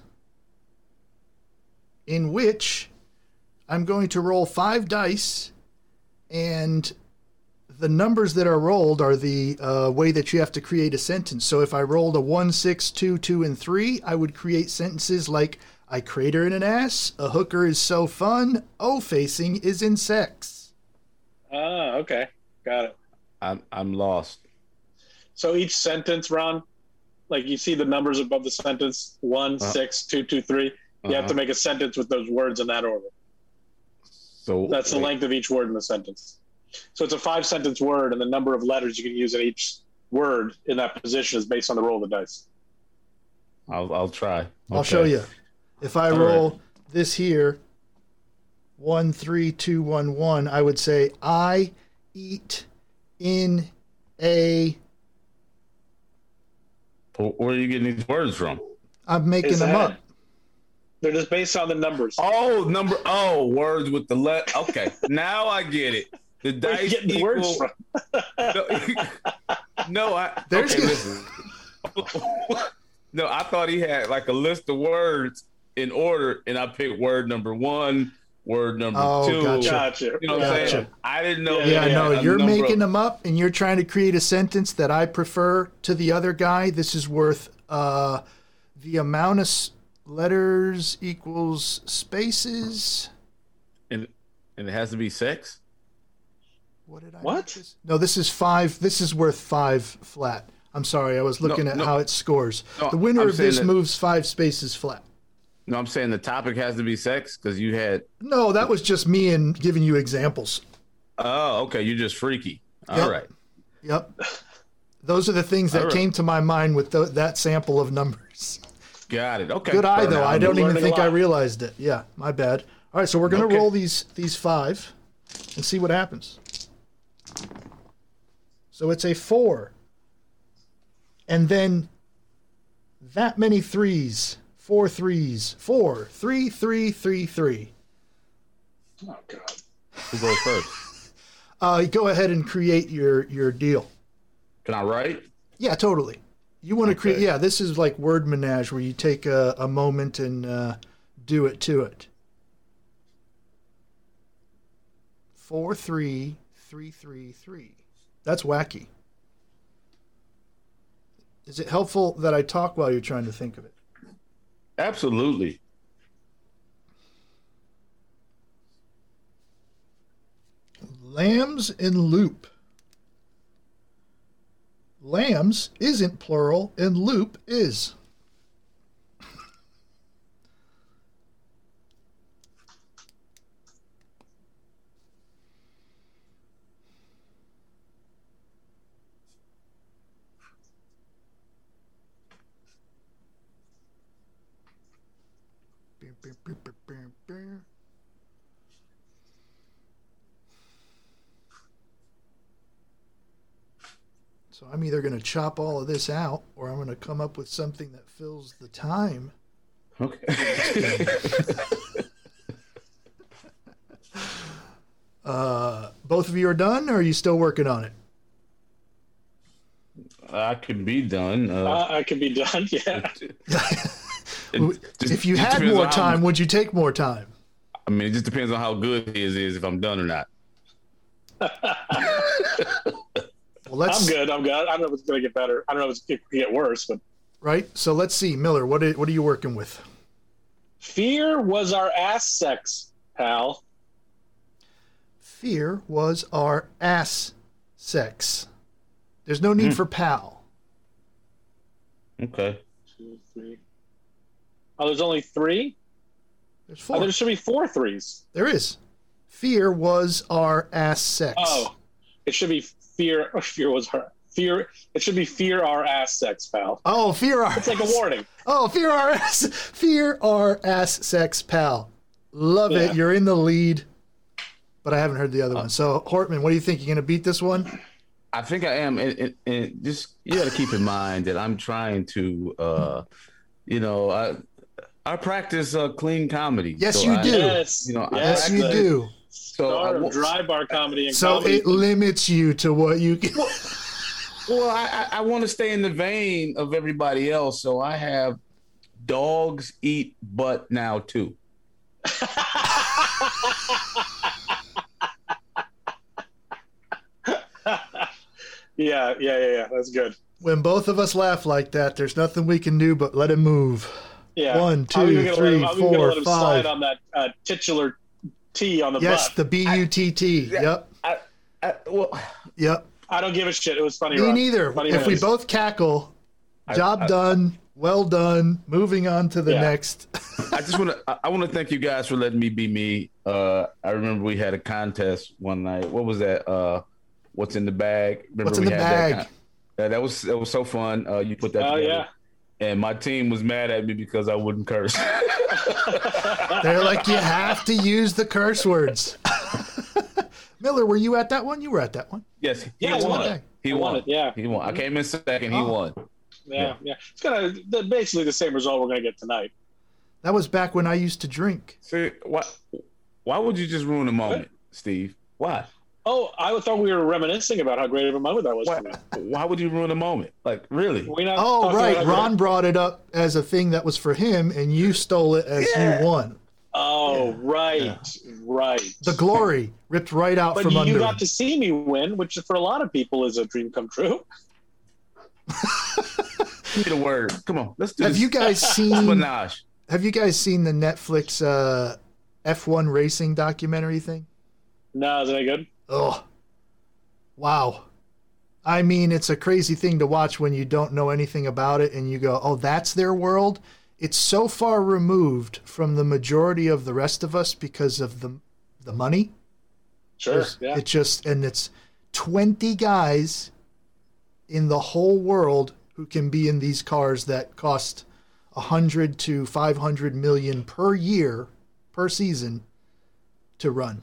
in which I'm going to roll five dice, and the numbers that are rolled are the uh, way that you have to create a sentence. So if I rolled a one, six, two, two, and three, I would create sentences like, I crater in an ass, a hooker is so fun, O-facing is in sex. Ah, okay. Got it. I'm, I'm lost. So each sentence, Ron, like you see the numbers above the sentence, one, Uh-huh. six, two, two, three. You have Uh-huh. to make a sentence with those words in that order. So That's the wait, length of each word in the sentence. So it's a five sentence word, and the number of letters you can use in each word in that position is based on the roll of the dice. I'll, I'll try. I'll Okay. show you. If I All roll right. this here, one, three, two, one, one, I would say I eat in a. Where are you getting these words from? I'm making Is them that- up. They're just based on the numbers. Oh, number. Oh, words with the let. Okay, now I get it. The Where are you dice getting the equal. words from? No, no, I. There's okay, your- listen. No, I thought he had like a list of words in order, and I picked word number one, word number Oh, two. gotcha. Gotcha. You know what I'm Gotcha. saying? I didn't know. Yeah, Yeah, he had no, a you're number making of- them up, and you're trying to create a sentence that I prefer to the other guy. This is worth uh, the amount of s- letters equals spaces. and, and it has to be sex. What did I? What? make this? No, this is five. This is worth five flat. I'm sorry, I was looking No, at no. how it scores. No, the winner I'm of saying this that- moves five spaces flat. No, I'm saying the topic has to be sex because you had. No, that was just me and giving you examples. Oh, okay. You're just freaky. All Yep. right. Yep. Those are the things that All right. came to my mind with tho- that sample of numbers. Got it. Okay. Good eye, So though. now I I'm don't even learning a think I lot. realized it. Yeah, my bad. All right, so we're going to Okay. roll these these five and see what happens. So it's a four. And then that many threes. Four threes. Four. Three, three, three, three. Oh, God. Who goes first? Uh, go ahead and create your, your deal. Can I write? Yeah, totally. You want to create, Okay. yeah, this is like word menage where you take a, a moment and uh, do it to it. Four, three, three, three, three. That's wacky. Is it helpful that I talk while you're trying to think of it? Absolutely. Lambs in loop. Lambs isn't plural and loop is. So I'm either going to chop all of this out or I'm going to come up with something that fills the time. Okay. uh, both of you are done, or are you still working on it? I can be done. Uh, Uh, I can be done. Yeah. it just- If you just had depends more on how- time, would you take more time? I mean, it just depends on how good his is if I'm done or not. Well, let's I'm good. I'm good. I don't know if it's going to get better. I don't know if it's going to get worse, but right. So let's see, Miller. What are, what are you working with? fear was our ass sex, pal. Fear was our ass sex. There's no need Hmm. for pal. Okay. Two, three. Oh, there's only three? There's Oh, four. there should be four threes. There is. Fear was our ass sex. Oh, it should be fear. Oh, fear was our fear. It should be fear our ass sex, pal. Oh, fear our. It's like a warning. Oh, fear our ass. Fear our ass sex, pal. Love Yeah. it. You're in the lead. But I haven't heard the other one. So Hortman, what do you think? You gonna beat this one? I think I am, and, and, and just you got to keep in mind that I'm trying to, uh, you know, I I practice uh, clean comedy. Yes, So you I- do. Yes. You know, I Yes, you practice- do. So I Star of wa- dry bar comedy and So comedy. it limits you to what you can. Well, I, I, I want to stay in the vein of everybody else, so I have dogs eat butt now too. yeah, yeah, yeah, yeah. That's good. When both of us laugh like that, there's nothing we can do but let him move. Yeah. One, I'm two, even gonna three, let him, I'm even four, gonna let him five. slide on that uh, titular T on the Yes, butt. the B U T T. Yep. I, I, well, Yep. I don't give a shit. It was funny. Me Rob. neither. Funny If we noise. both cackle, I- job I- done, well done, moving on to the Yeah. next. I just want to I, I want to thank you guys for letting me be me. Uh, I remember we had a contest one night. What was that? Uh, what's in the bag? Remember What's in we the had bag? That, con- that, that was that was so fun. Uh, you put that Oh, together. yeah. And my team was mad at me because I wouldn't curse. They're like, you have to use the curse words. Miller, were you at that one? You were at that one. Yes, he Yeah, I won. won it. He I won. won it, yeah. He won. I came in second. He Oh. won. Yeah, yeah. It's kind of basically the same result we're going to get tonight. That was back when I used to drink. See, why? Why would you just ruin the moment, Steve? Why? Oh, I thought we were reminiscing about how great of a moment that was Why? for me. Why would you ruin the moment? Like, really? We not Oh, talking right. about how Ron great- brought it up as a thing that was for him, and you stole it as Yeah. you won. Oh, right, right. The glory ripped right out But from you under got him. to see me win, which for a lot of people is a dream come true. Give me the word. Come on, let's do Have this. you guys seen? Menage. Have you guys seen the Netflix uh, F one racing documentary thing? No, is it any good? Oh, wow. I mean, it's a crazy thing to watch when you don't know anything about it and you go, oh, that's their world. It's so far removed from the majority of the rest of us because of the the money. Sure. There's- Yeah. It just, and it's twenty guys in the whole world who can be in these cars that cost one hundred to five hundred million per year, per season to run.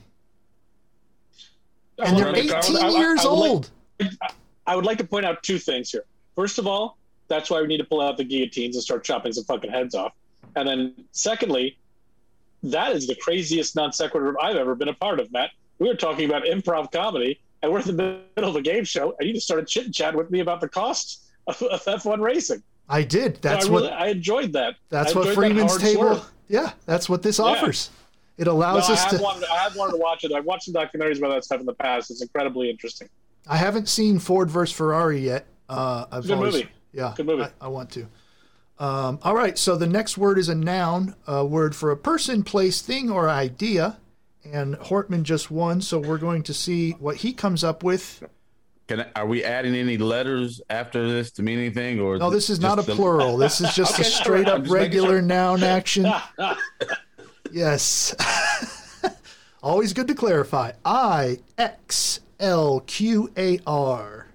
And they're I would- I would- eighteen I would- years I would like- old. I would like to point out two things here. First of all, that's why we need to pull out the guillotines and start chopping some fucking heads off. And then, secondly, that is the craziest non sequitur I've ever been a part of, Matt. We were talking about improv comedy, and we're in the middle of a game show, and you just started chit chat with me about the cost of, of F one racing. I did. That's So I what really, I enjoyed that. that's I what enjoyed that Freeman's hard table. swerve. Yeah, that's what this Yeah. offers. It No, allows I us have, to. wanted, I have wanted to watch it. I've watched some documentaries about that stuff in the past. It's incredibly interesting. I haven't seen Ford versus Ferrari yet. Uh, I've Good always, movie. Yeah, Good movie. I, I want to. Um, all right, so the next word is a noun, a word for a person, place, thing, or idea. And Hortman just won, so we're going to see what he comes up with. Can I, are we adding any letters after this to mean anything? Or No, this is just not a the- plural. This is just Okay, a straight all right, up I'm just making regular sure. noun action. Yes. Always good to clarify. I X L Q A R.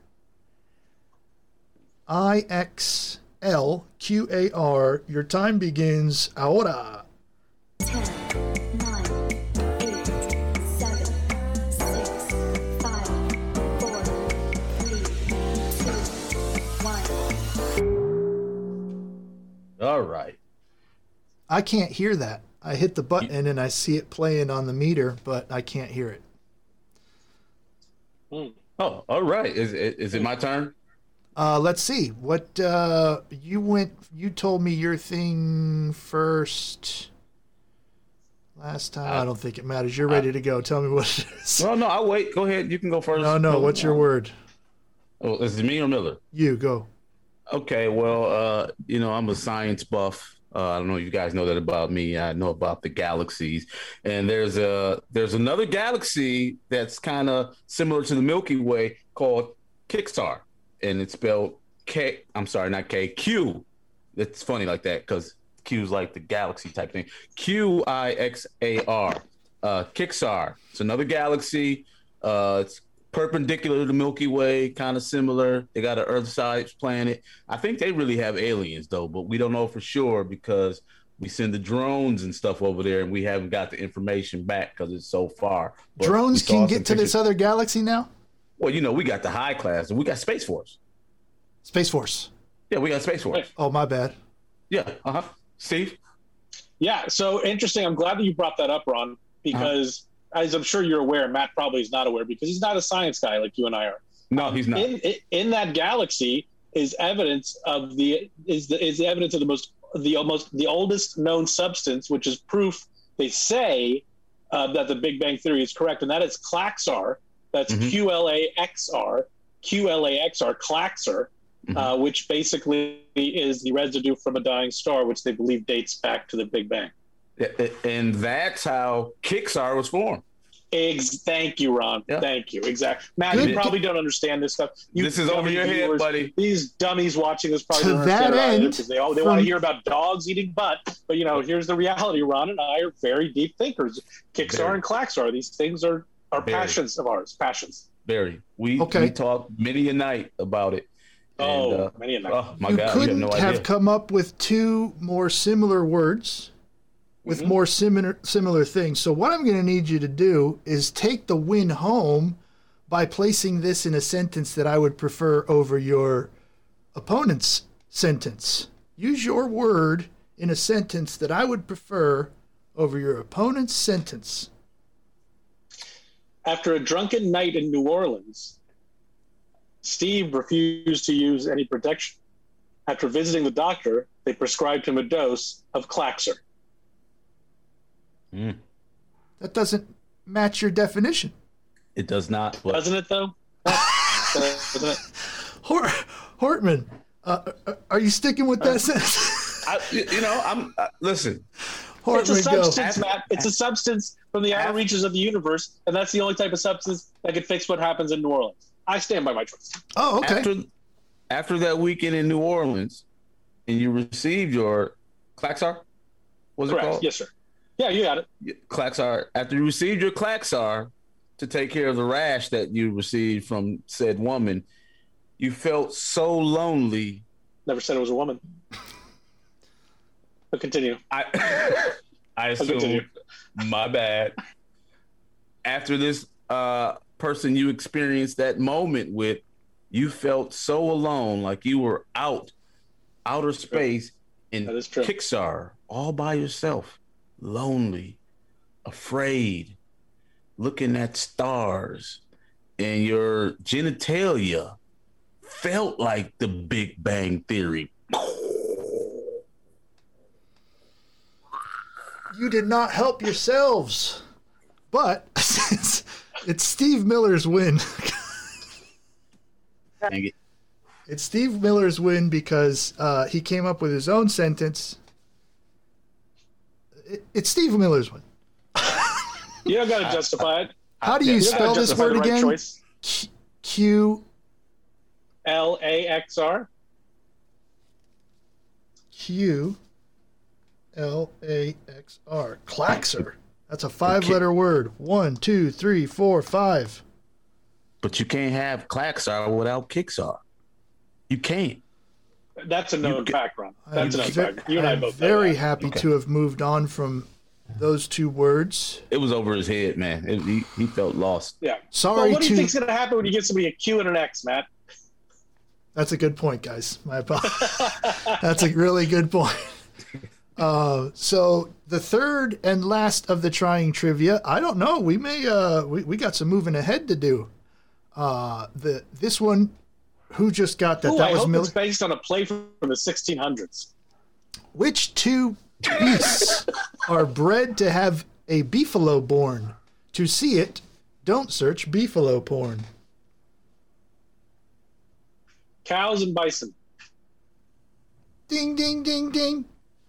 I X L Q A R. Your time begins ahora. ten, nine, eight, seven, six, five, four, three, two, I can't hear that. I hit the button and I see it playing on the meter, but I can't hear it. Hmm. Oh, all right. Is is, is it my turn? Uh, let's see. What uh, you went? You told me your thing first last time. I don't think it matters. You're ready to go. Tell me what it is. No, no. I'll wait. Go ahead. You can go first. No, no. What's your word? Oh, is it me or Miller? You go. Okay. Well, uh, you know, I'm a science buff. Uh, I don't know if you guys know that about me. I know about the galaxies, and there's a there's another galaxy that's kind of similar to the Milky Way called Kixar, and it's spelled K. I'm sorry, not K. Q. It's funny like that because Q is like the galaxy type thing. Q I X A R. Uh, Kixar. It's another galaxy. Uh, it's perpendicular to the Milky Way, kind of similar. They got an Earth-sized planet. I think they really have aliens, though, but we don't know for sure because we send the drones and stuff over there, and we haven't got the information back because it's so far. But Drones we saw can some get to this pictures. other galaxy now? Well, you know, we got the high class, and we got Space Force. Space Force. Yeah, we got Space Force. Oh, my bad. Yeah, uh-huh. Steve? Yeah, so interesting. I'm glad that you brought that up, Ron, because as I'm sure you're aware, Matt probably is not aware because he's not a science guy like you and I are. No, he's not. In, in, in that galaxy is evidence of the is the is the evidence of the most the almost the oldest known substance, which is proof they say uh, that the Big Bang Theory is correct, and that is Klaxar. That's Mhm. Q L A X R, Q L A X R, Klaxar, Mhm. uh, which basically is the residue from a dying star, which they believe dates back to the Big Bang. And that's how Kixar was formed. Ex- Thank you, Ron. Yeah. Thank you. Exactly. Matt, Good. you probably don't understand this stuff. You This is over dummy your head, viewers, buddy. These dummies watching this probably To don't understand that it either end, because they all they from- want to hear about dogs eating butt. But you know, here's the reality. Ron and I are very deep thinkers. Kixar Very. and Klaxar. These things are are Very. passions of ours. Passions. Barry, we, Okay. we talked many a night about it. Oh, And, uh, many a night. oh, my you God, you have couldn't no have idea. come up with two more similar words with Mhm. more similar similar things. So what I'm going to need you to do is take the win home by placing this in a sentence that I would prefer over your opponent's sentence. Use your word in a sentence that I would prefer over your opponent's sentence. After a drunken night in New Orleans, Steve refused to use any protection. After visiting the doctor, they prescribed him a dose of Klaxar. Mm, That doesn't match your definition. it does not. But Doesn't it, though? Doesn't it? Hort- Hortman, uh, uh, are you sticking with that sentence? I, you know, I'm uh, listen. It's a Hortman, go. substance, Matt. It's a substance from the outer After- reaches of the universe, and that's the only type of substance that can fix what happens in New Orleans. I stand by my choice. Oh, okay. After after that weekend in New Orleans, and you received your Klaxar, what's it Correct. called? Yes, sir. Yeah, you got it. Klaxar. After you received your Klaxar to take care of the rash that you received from said woman, you felt so lonely. Never said it was a woman. But continue. I I continue. assume my bad. After this uh, person you experienced that moment with, you felt so alone, like you were out, outer space in That is true. Kixar, all by yourself, lonely, afraid, looking at stars, and your genitalia felt like the Big Bang Theory. You did not help yourselves. But it's, it's Steve Miller's win. Dang it. It's Steve Miller's win because uh, he came up with his own sentence. It, it's Steve Miller's win. You don't got to justify it. How do you Yeah, You don't spell gotta this justify word the right again? choice. Q- Q L A X R. Q L A X R. Klaxar. That's a five-letter word. One, two, three, four, five. But you can't have Klaxar without Kixar. You can't. That's a known You- background. That's a known I'm ve- fact. You and I I'm both know very that. happy Okay. to have moved on from those two words. It was over his head, man. It, he, he felt lost. Yeah. Sorry Well, what do to. you think's going to happen when you give somebody a Q and an X, Matt? That's a good point, guys. My apologies. That's a really good point. Uh, so the third and last of the trying trivia. I don't know. We may. Uh, we we got some moving ahead to do. Uh, the this one. Who just got that? Ooh, that I was hope Miller. it's based on a play from the sixteen hundreds. Which two beasts are bred to have a beefalo born? To see it, don't search beefalo porn. Cows and bison. Ding, ding, ding, ding.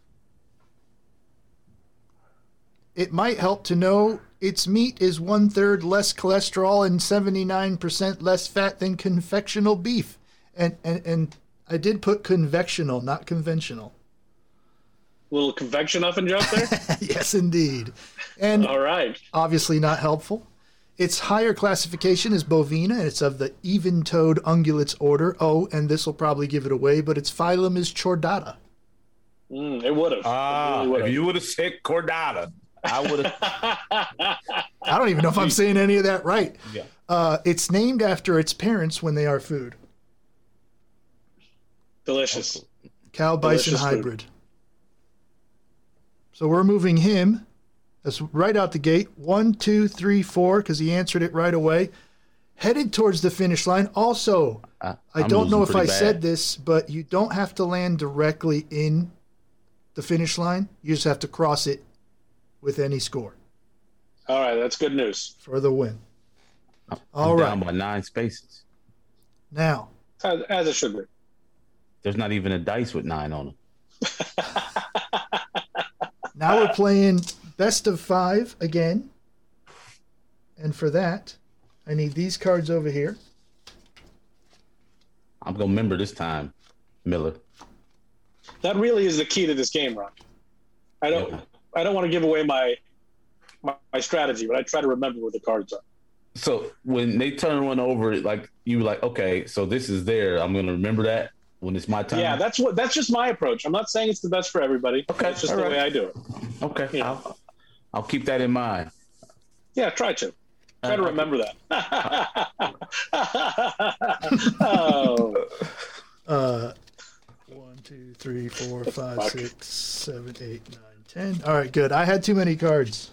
It might help to know its meat is one third less cholesterol and seventy-nine percent less fat than confectional beef. And, and, and I did put convectional, not conventional. Little convection oven joke there. Yes, indeed. And All right. obviously not helpful. Its higher classification is bovina. It's of the even-toed ungulates order. Oh, and this will probably give it away, but its phylum is Chordata. Mm, it would have. Ah, really if you would have said Cordata, I would have. I don't even know if I'm saying any of that right. Yeah. Uh, it's named after its parents when they are food. Delicious. Cow bison Delicious food. hybrid. So we're moving him. That's right out the gate. One, two, three, four, because he answered it right away. Headed towards the finish line. Also, I, I I'm don't know losing if I pretty said bad. this, but you don't have to land directly in the finish line. You just have to cross it with any score All right, that's good news. for the win. I'm All down right. by nine spaces. Now, As, as it should be. There's not even a dice with nine on them. now we're playing best of five again. And for that, I need these cards over here. I'm gonna remember this time, Miller. That really is the key to this game, Ron. I don't. Yeah. I don't want to give away my, my my strategy, but I try to remember where the cards are. So when they turn one over, like you were like, okay, so this is there. I'm gonna remember that when it's my time. Yeah, that's what. That's just my approach. I'm not saying it's the best for everybody. Okay, It's just all the right. way I do it. okay. Yeah. I'll, I'll keep that in mind. Yeah, try to. Try to Uh, remember that. oh, Uh, one, two, three, four, five, Fuck. six, seven, eight, nine, ten. All right, good. I had too many cards.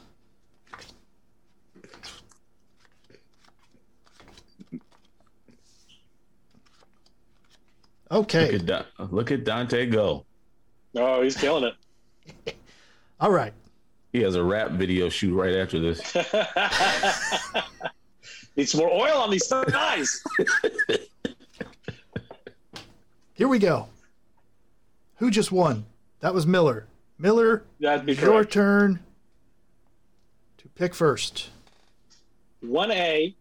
Look Okay. at Da- look at Dante go. oh, he's killing it. All right. He has a rap video shoot right after this. Need some more oil on these thighs. Here we go. Who just won? That was Miller. Miller, That'd be your correct. turn to pick first. One A,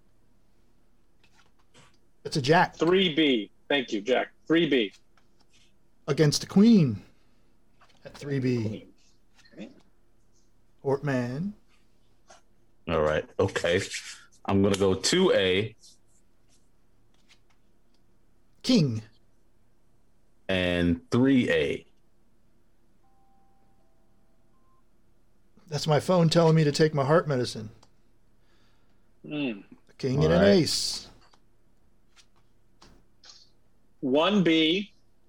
It's a jack three B. Thank you, Jack. Three B. against a queen at three B. Ortman. All right. Okay. I'm gonna go two A King. and three A. That's my phone telling me to take my heart medicine. Mm. A king All and an right. ace. One B,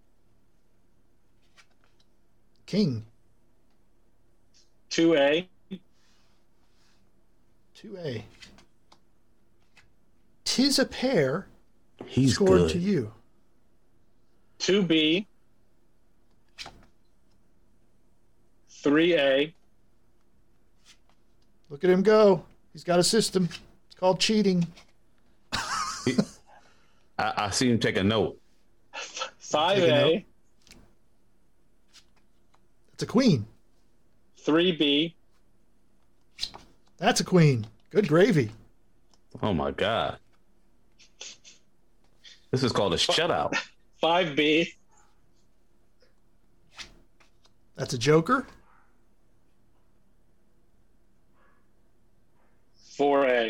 King. two A, two A. Tis a pair He's scored good. to you. two B, three A, Look at him go. He's got a system. It's called cheating. I, I see him take a note. five Take a note. A, That's a queen. three B, That's a queen. Good gravy. Oh my god. This is called a shutout. five B, That's a joker. four A.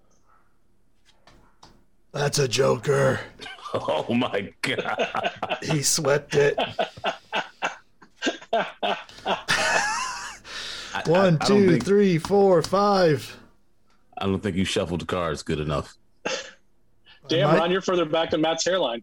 That's a joker. Oh my god. He swept it. One, I don't two, think- three, four, five. I don't think you shuffled the cards good enough. Damn, might- Ron, you're further back than Matt's hairline.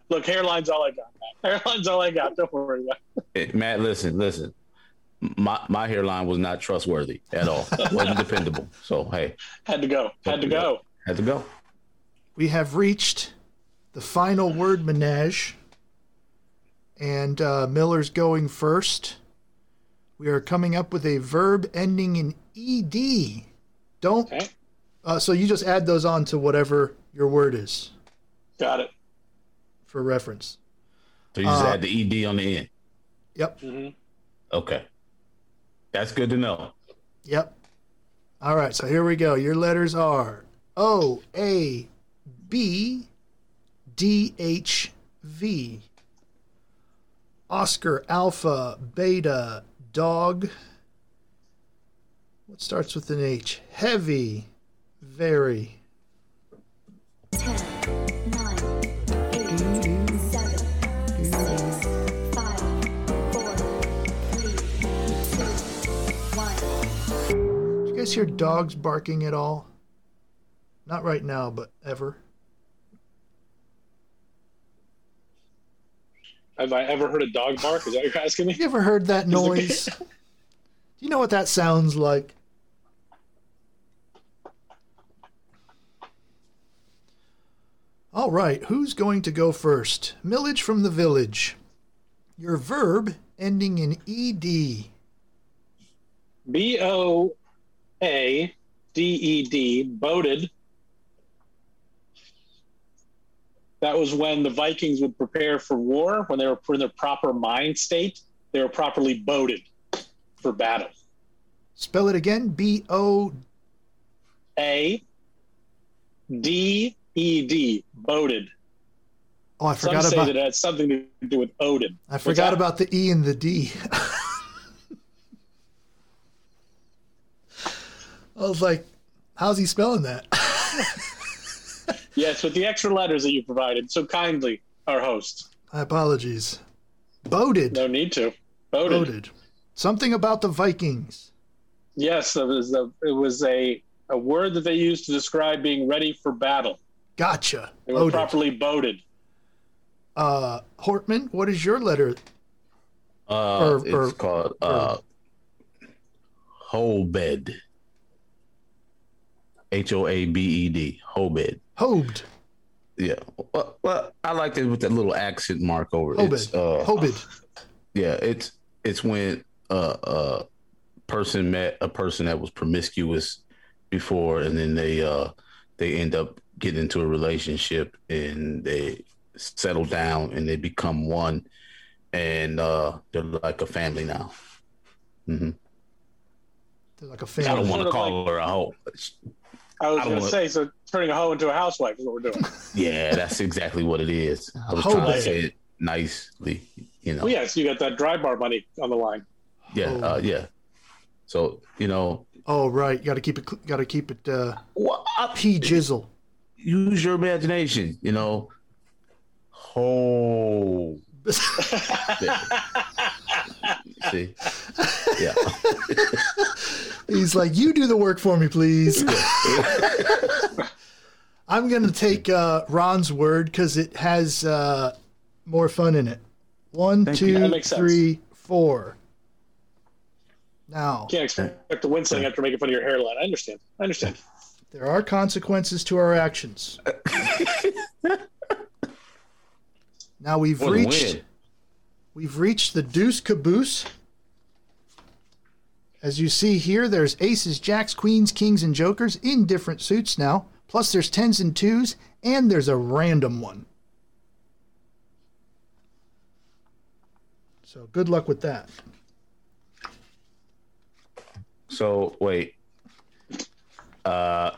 Look, hairline's all I got. Matt. Hairline's all I got. Don't worry about it. Hey, Matt, listen, listen. My my hairline was not trustworthy at all. Wasn't dependable. So hey, Had to go. Had to go. had to go. We have reached the final word menage, and uh, Miller's going first. We are coming up with a verb ending in ed. Don't. Okay. Uh, so you just add those on to whatever your word is Got it. for reference. So you just Uh, add the ed on the end. Yep. hmm Okay, that's good to know. Yep. All right. So here we go. Your letters are O, A, B, D, H, V. Oscar, Alpha, Beta, Dog. What starts with an H? Heavy, very. ten, nine, eight, seven, six, five, four, three, two, one. Did you guys hear dogs barking at all? Not right now, but ever. Have I ever heard a dog bark? Is that what you're asking me? You ever heard that noise? Do you know what that sounds like? All right, who's going to go first? Millage from the village. Your verb ending in ed. B O A D E D, boated. That was when the Vikings would prepare for war, when they were in their proper mind state. They were properly boated for battle. Spell it again. B O. A D E D, boated. Oh, I Some forgot say about. that it has something to do with Odin. I What's forgot that? about the E and the D. I was like, how's he spelling that? Yes, with the extra letters that you provided so kindly, our host. My apologies. Boated. No need to. Boated. Boated. Something about the Vikings. Yes, it was a, it was a, a word that they used to describe being ready for battle. Gotcha. They were Boated. properly boated. Uh, Hortman, what is your letter? Uh, Or- it's or- called uh, whole bed. H O A B E D. Whole bed. Hobed. Yeah. Well, well, I like it with that little accent mark over it. It's, Hobed. uh, Hobed. Yeah, it's it's when uh, a person met a person that was promiscuous before, and then they uh, they end up getting into a relationship, and they settle down, and they become one, and uh, they're like a family now. hmm They're like a I family. don't want Sort to of call her a hoe. I was I don't going to wanna- say, so turning a hoe into a housewife is what we're doing. Yeah, that's exactly what it is. I was Hoe trying to bed. say it nicely, you know. Well, yes, you got that dry bar money on the line. Yeah, Oh. uh, yeah. So you know, Oh, right. Got to keep it. Got to keep it. Uh, well, I- P jizzle. use your imagination. You know, whole. See, yeah. He's like, you do the work for me, please. I'm gonna take uh, Ron's word because it has uh, more fun in it. One, Thank you. two, That makes sense. three, four. Now Can't expect to win something after making fun of your hairline. I understand. I understand. there are consequences to our actions. Now we've For the reached. win. We've reached the deuce caboose. As you see here, there's aces, jacks, queens, kings, and jokers in different suits now. Plus there's tens and twos, and there's a random one. So good luck with that. So wait. Uh,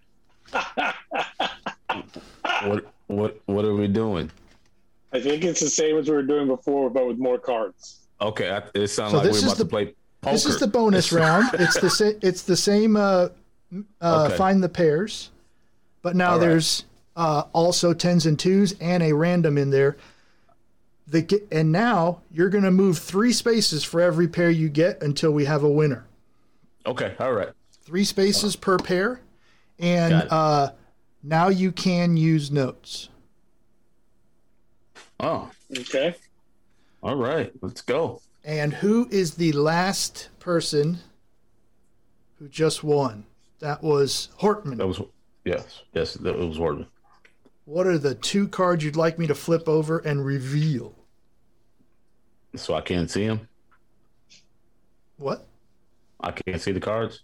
what what what are we doing? I think it's the same as we were doing before, but with more cards. Okay, I, it sounds So like this we're is about the- to play poker. This is the bonus round. It's the sa- it's the same. Uh, uh, Okay. Find the pairs, but now All right. there's uh, also tens and twos and a random in there. The ge- and now you're going to move three spaces for every pair you get until we have a winner. Okay, all right. Three spaces per pair, Got and it. uh, now you can use notes. Oh, Okay. all right. Let's go. And who is the last person who just won? That was Hortman. That was yes, yes. That was Hortman. What are the two cards you'd like me to flip over and reveal? So I can't see him. What? I can't see the cards.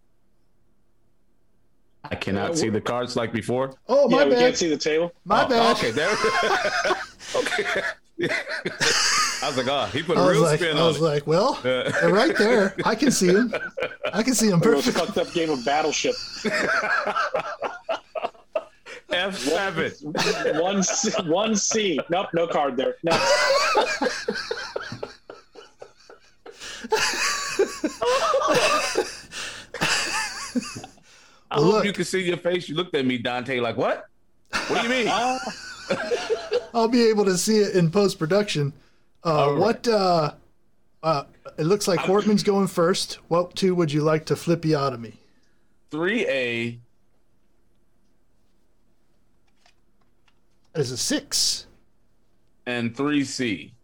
I cannot Uh, see the cards like before. Oh, my yeah, we bad. can't see the table. My Oh, bad. Okay, there. Okay. I was like, oh, he put a I was real like, spin I on was it. like, well, they're right there. I can see them. I can see them It was a perfectly. fucked up game of Battleship. F seven. One C, one C. Nope, no card there. No. I Well, hope look. you can see your face. You looked at me, Dante, like, what? What do you mean? I'll be able to see it in post production. Uh, All right. What? Uh, uh, it looks like Hortman's going first. What two would you like to flippiotomy? three A That is a six. and three C.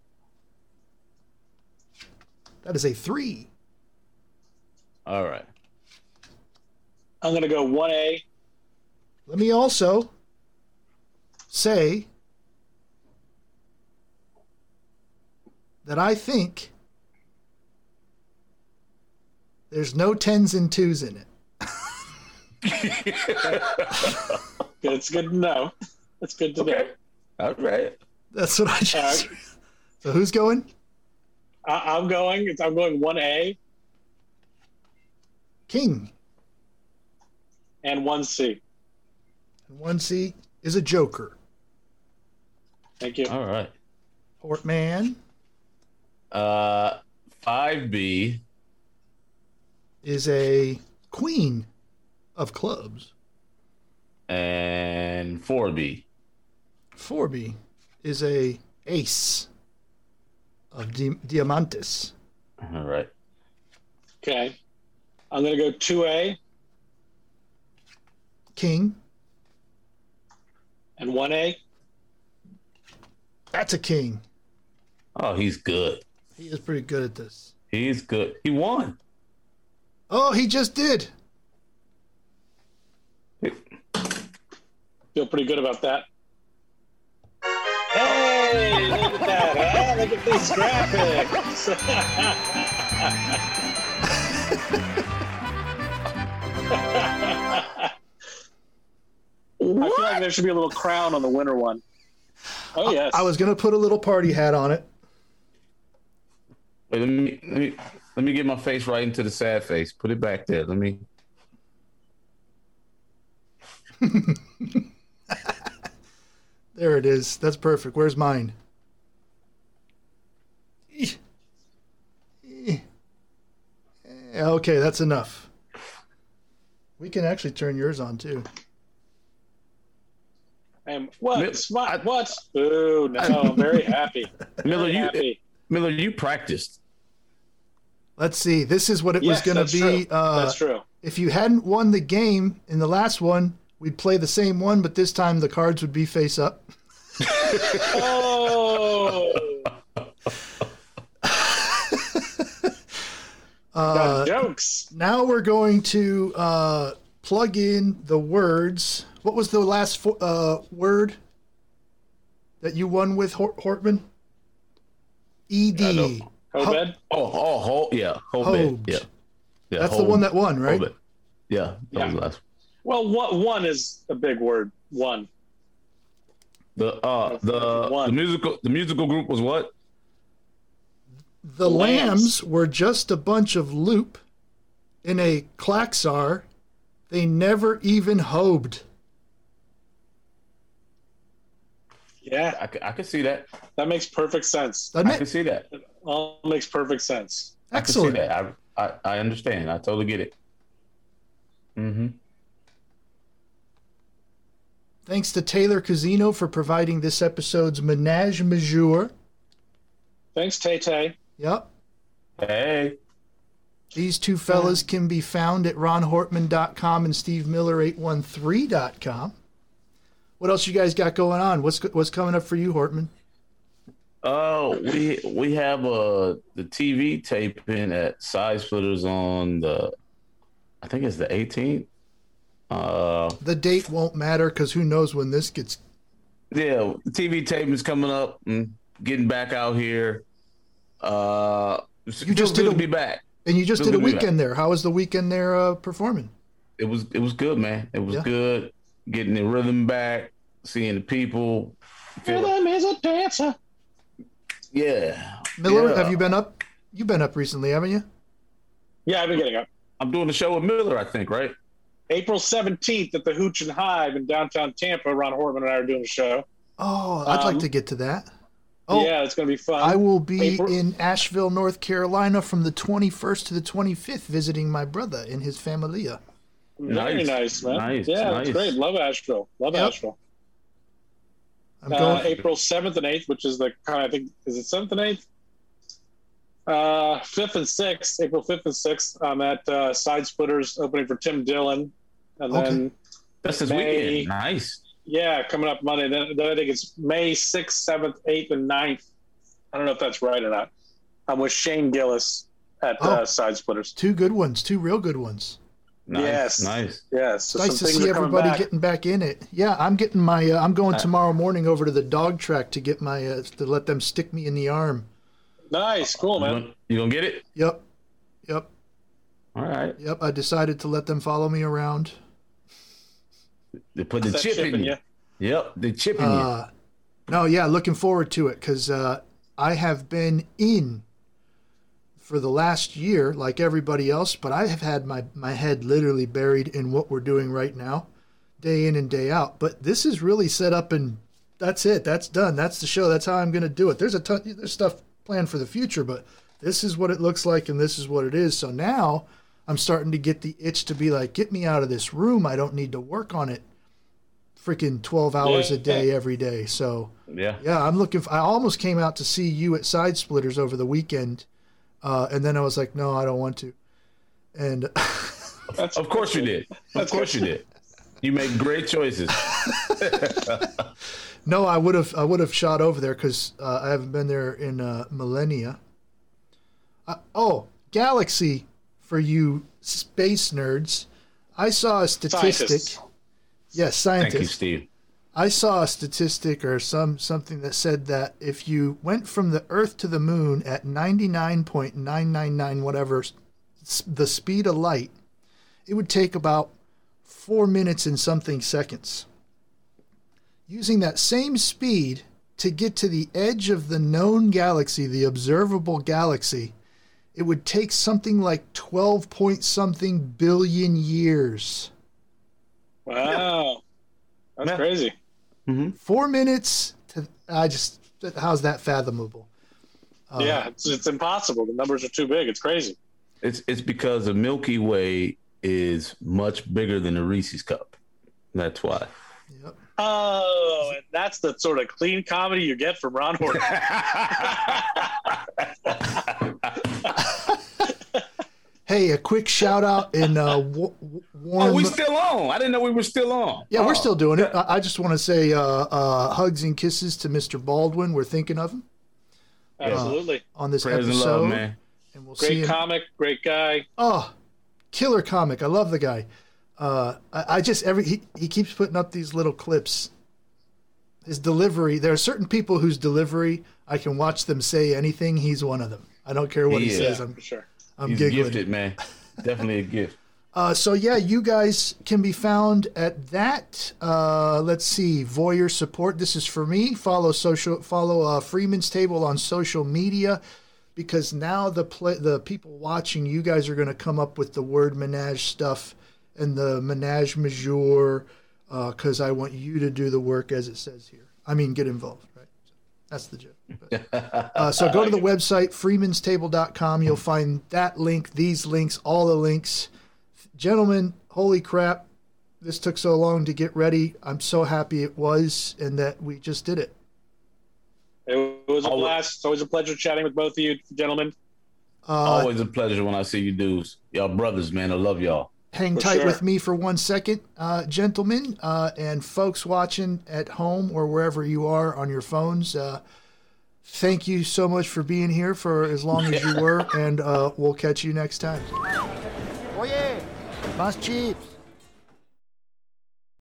That is a three. All right. I'm going to go one A. Let me also say that I think there's no tens and twos in it. It's good to know. It's good to know. Okay. All right. That's what I just. All right. So who's going? I, I'm going. I'm going one A King. and one C. And one C is a joker. Thank you. All right. Hortman Uh, five B is a queen of clubs. and four B. four B is a ace of Di- Diamantes. All right. Okay. I'm going to go two A King. and one A. That's a king. Oh, he's good. He is pretty good at this. He's good. He won. Oh, he just did. Feel pretty good about that. Hey, look at that. Huh? Look at these graphics. I feel like there should be a little crown on the winner one. Oh, yes. I was going to put a little party hat on it. Wait, let me let me let me get my face right into the sad face. Put it back there. Let me. There it is. That's perfect. Where's mine? Okay, that's enough. We can actually turn yours on too. Um, what? Mil- Smart? I- What? Ooh, no, I'm very happy. Miller, Very you happy. Miller, you practiced. Let's see. This is what it Yes, was going that's to be. true. Uh, That's true. If you hadn't won the game in the last one, we'd play the same one, but this time the cards would be face up. Oh, Uh, got jokes. now we're going to uh, plug in the words. What was the last fo- uh, word that you won with, Hort- Hortman? E D. I know. Hobed? Oh, oh, ho, yeah, Hobed. Hobed. Yeah, yeah. That's the one that won, right? Hobed. Yeah, that Yeah. was the last. Well, one, one is a big word. One. The uh the One. the musical the musical group was what? The Lambs. lambs were just a bunch of loop in a klaxar. They never even hobed. Yeah, I, c- I can see that. that makes perfect sense. Doesn't I can it? see that. All makes perfect sense. I can see Excellent. that. I, I I understand. I totally get it. Mm-hmm. Thanks to Taylor Casino for providing this episode's menage majour. Thanks, Tay Tay. Yep. Hey. These two fellas can be found at ron hortman dot com and steve miller eight one three dot com. What else you guys got going on? What's what's coming up for you, Hortman? Uh, we we have uh the T V taping at Side Splitters on the, I think it's the eighteenth. Uh, The date won't matter because who knows when this gets. yeah, the T V taping's coming up and getting back out here. Uh, it's You just good did a- to be back. And you just Good did a to be back. weekend there. How was the weekend there uh, performing? It was it was good, man. It was Yeah. good. Getting the rhythm back, seeing the people. Feel like- Rhythm is a dancer. yeah, Miller, yeah. have you been up? You've been up recently, haven't you? Yeah, I've been getting up. I'm doing the show with Miller, I think, right? April seventeenth at the Hooch and Hive in downtown Tampa. Ron Hortman and I are doing a show. Oh, I'd like Um, to get to that. Oh, Yeah, it's going to be fun. I will be April- in Asheville, North Carolina from the twenty-first to the twenty-fifth visiting my brother and his familia. Very Nice. nice, man. Nice, yeah, nice. it's great. Love Asheville. Love Yep. Asheville. I'm Uh, going. April seventh and eighth, which is the kind of, I think, is it seventh and eighth? Uh, fifth and sixth, April fifth and sixth, I'm at uh, Side Splitters opening for Tim Dillon. And Okay. then, That's this May- weekend. Nice. yeah, coming up Monday. Then, then I think it's May sixth, seventh, eighth, and ninth. I don't know if that's right or not. I'm with Shane Gillis at Oh. uh, Side Splitters. Two good ones, two real good ones. Nice. Yes. Nice. Yes. So Nice some to things see are coming everybody back. getting back in it. Yeah, I'm getting my. Uh, I'm going Uh, tomorrow morning over to the dog track to get my uh, to let them stick me in the arm. Nice. Cool, You man. gonna, you gonna get it? Yep, yep, All right. yep. I decided to let them follow me around. They put the That chip in chipping you. you. Yep, the chip in Uh, no, yeah, looking forward to it because uh, I have been in for the last year, like everybody else, but I have had my, my head literally buried in what we're doing right now, day in and day out. But this is really set up, and that's it. That's done. That's the show. That's how I'm going to do it. There's a ton, there's stuff planned for the future, but this is what it looks like, and this is what it is. So now I'm starting to get the itch to be like, get me out of this room. I don't need to work on it freaking twelve hours Yeah. a day every day. So you. Yeah. yeah, I'm looking. For, I almost came out to see you at Side Splitters over the weekend, uh, and then I was like, no, I don't want to. And That's, Of course you did. Of That's course you did. You make great choices. no, I would have. I would have shot over there because uh, I haven't been there in uh, millennia. Uh, oh, Galaxy for you space nerds. I saw a statistic. Scientists. Yes, Thank you, scientists. Steve. I saw a statistic or some something that said that if you went from the Earth to the Moon at ninety-nine point nine nine nine whatever s- the speed of light, it would take about four minutes and something seconds. Using that same speed to get to the edge of the known galaxy, the observable galaxy, it would take something like twelve point something billion years. Wow. That's Yeah. crazy. Four minutes to, I just, how's that fathomable? Uh, yeah, it's, it's impossible. The numbers are too big. It's crazy. It's it's because the Milky Way is much bigger than the Reese's cup. That's why. Yep. Oh, and that's the sort of clean comedy you get from Ron Horton. Hey, a quick shout out in uh, w- w- warm. Oh, we still on. I didn't know we were still on. yeah, we're Oh. still doing it. I, I just want to say uh, uh, hugs and kisses to Mister Baldwin. We're thinking of him Absolutely. on this Praise and episode, love, man. and we'll see Great him. comic, great guy. Oh, killer comic! I love the guy. Uh, I, I just every he, he keeps putting up these little clips. His delivery. There are certain people whose delivery I can watch them say anything. He's one of them. I don't care what he, He is. says. Yeah, I'm for sure. I'm He's giggling. gifted, man. Definitely a gift. Uh, so yeah, you guys can be found at that. Uh, let's see, Voyeur support. This is for me. Follow social. Follow uh, Freeman's Table on social media, because now the play, the people watching, you guys are going to come up with the word menage stuff and the menage majour, because I want you to do the work as it says here. I mean, get involved, right? That's the joke. But, uh, so go to the website, freemans table dot com. You'll find that link, these links, all the links. Gentlemen, holy crap, this took so long to get ready. I'm so happy it was, and that we just did it. It was a Always- blast. It's always a pleasure chatting with both of you, gentlemen. Uh, Always a pleasure when I see you dudes. Y'all brothers, man. I love y'all. hang for tight sure. with me for one second, uh, gentlemen, uh, and folks watching at home or wherever you are on your phones. Uh, thank you so much for being here for as long as you were, and uh, we'll catch you next time. Oye, más chips.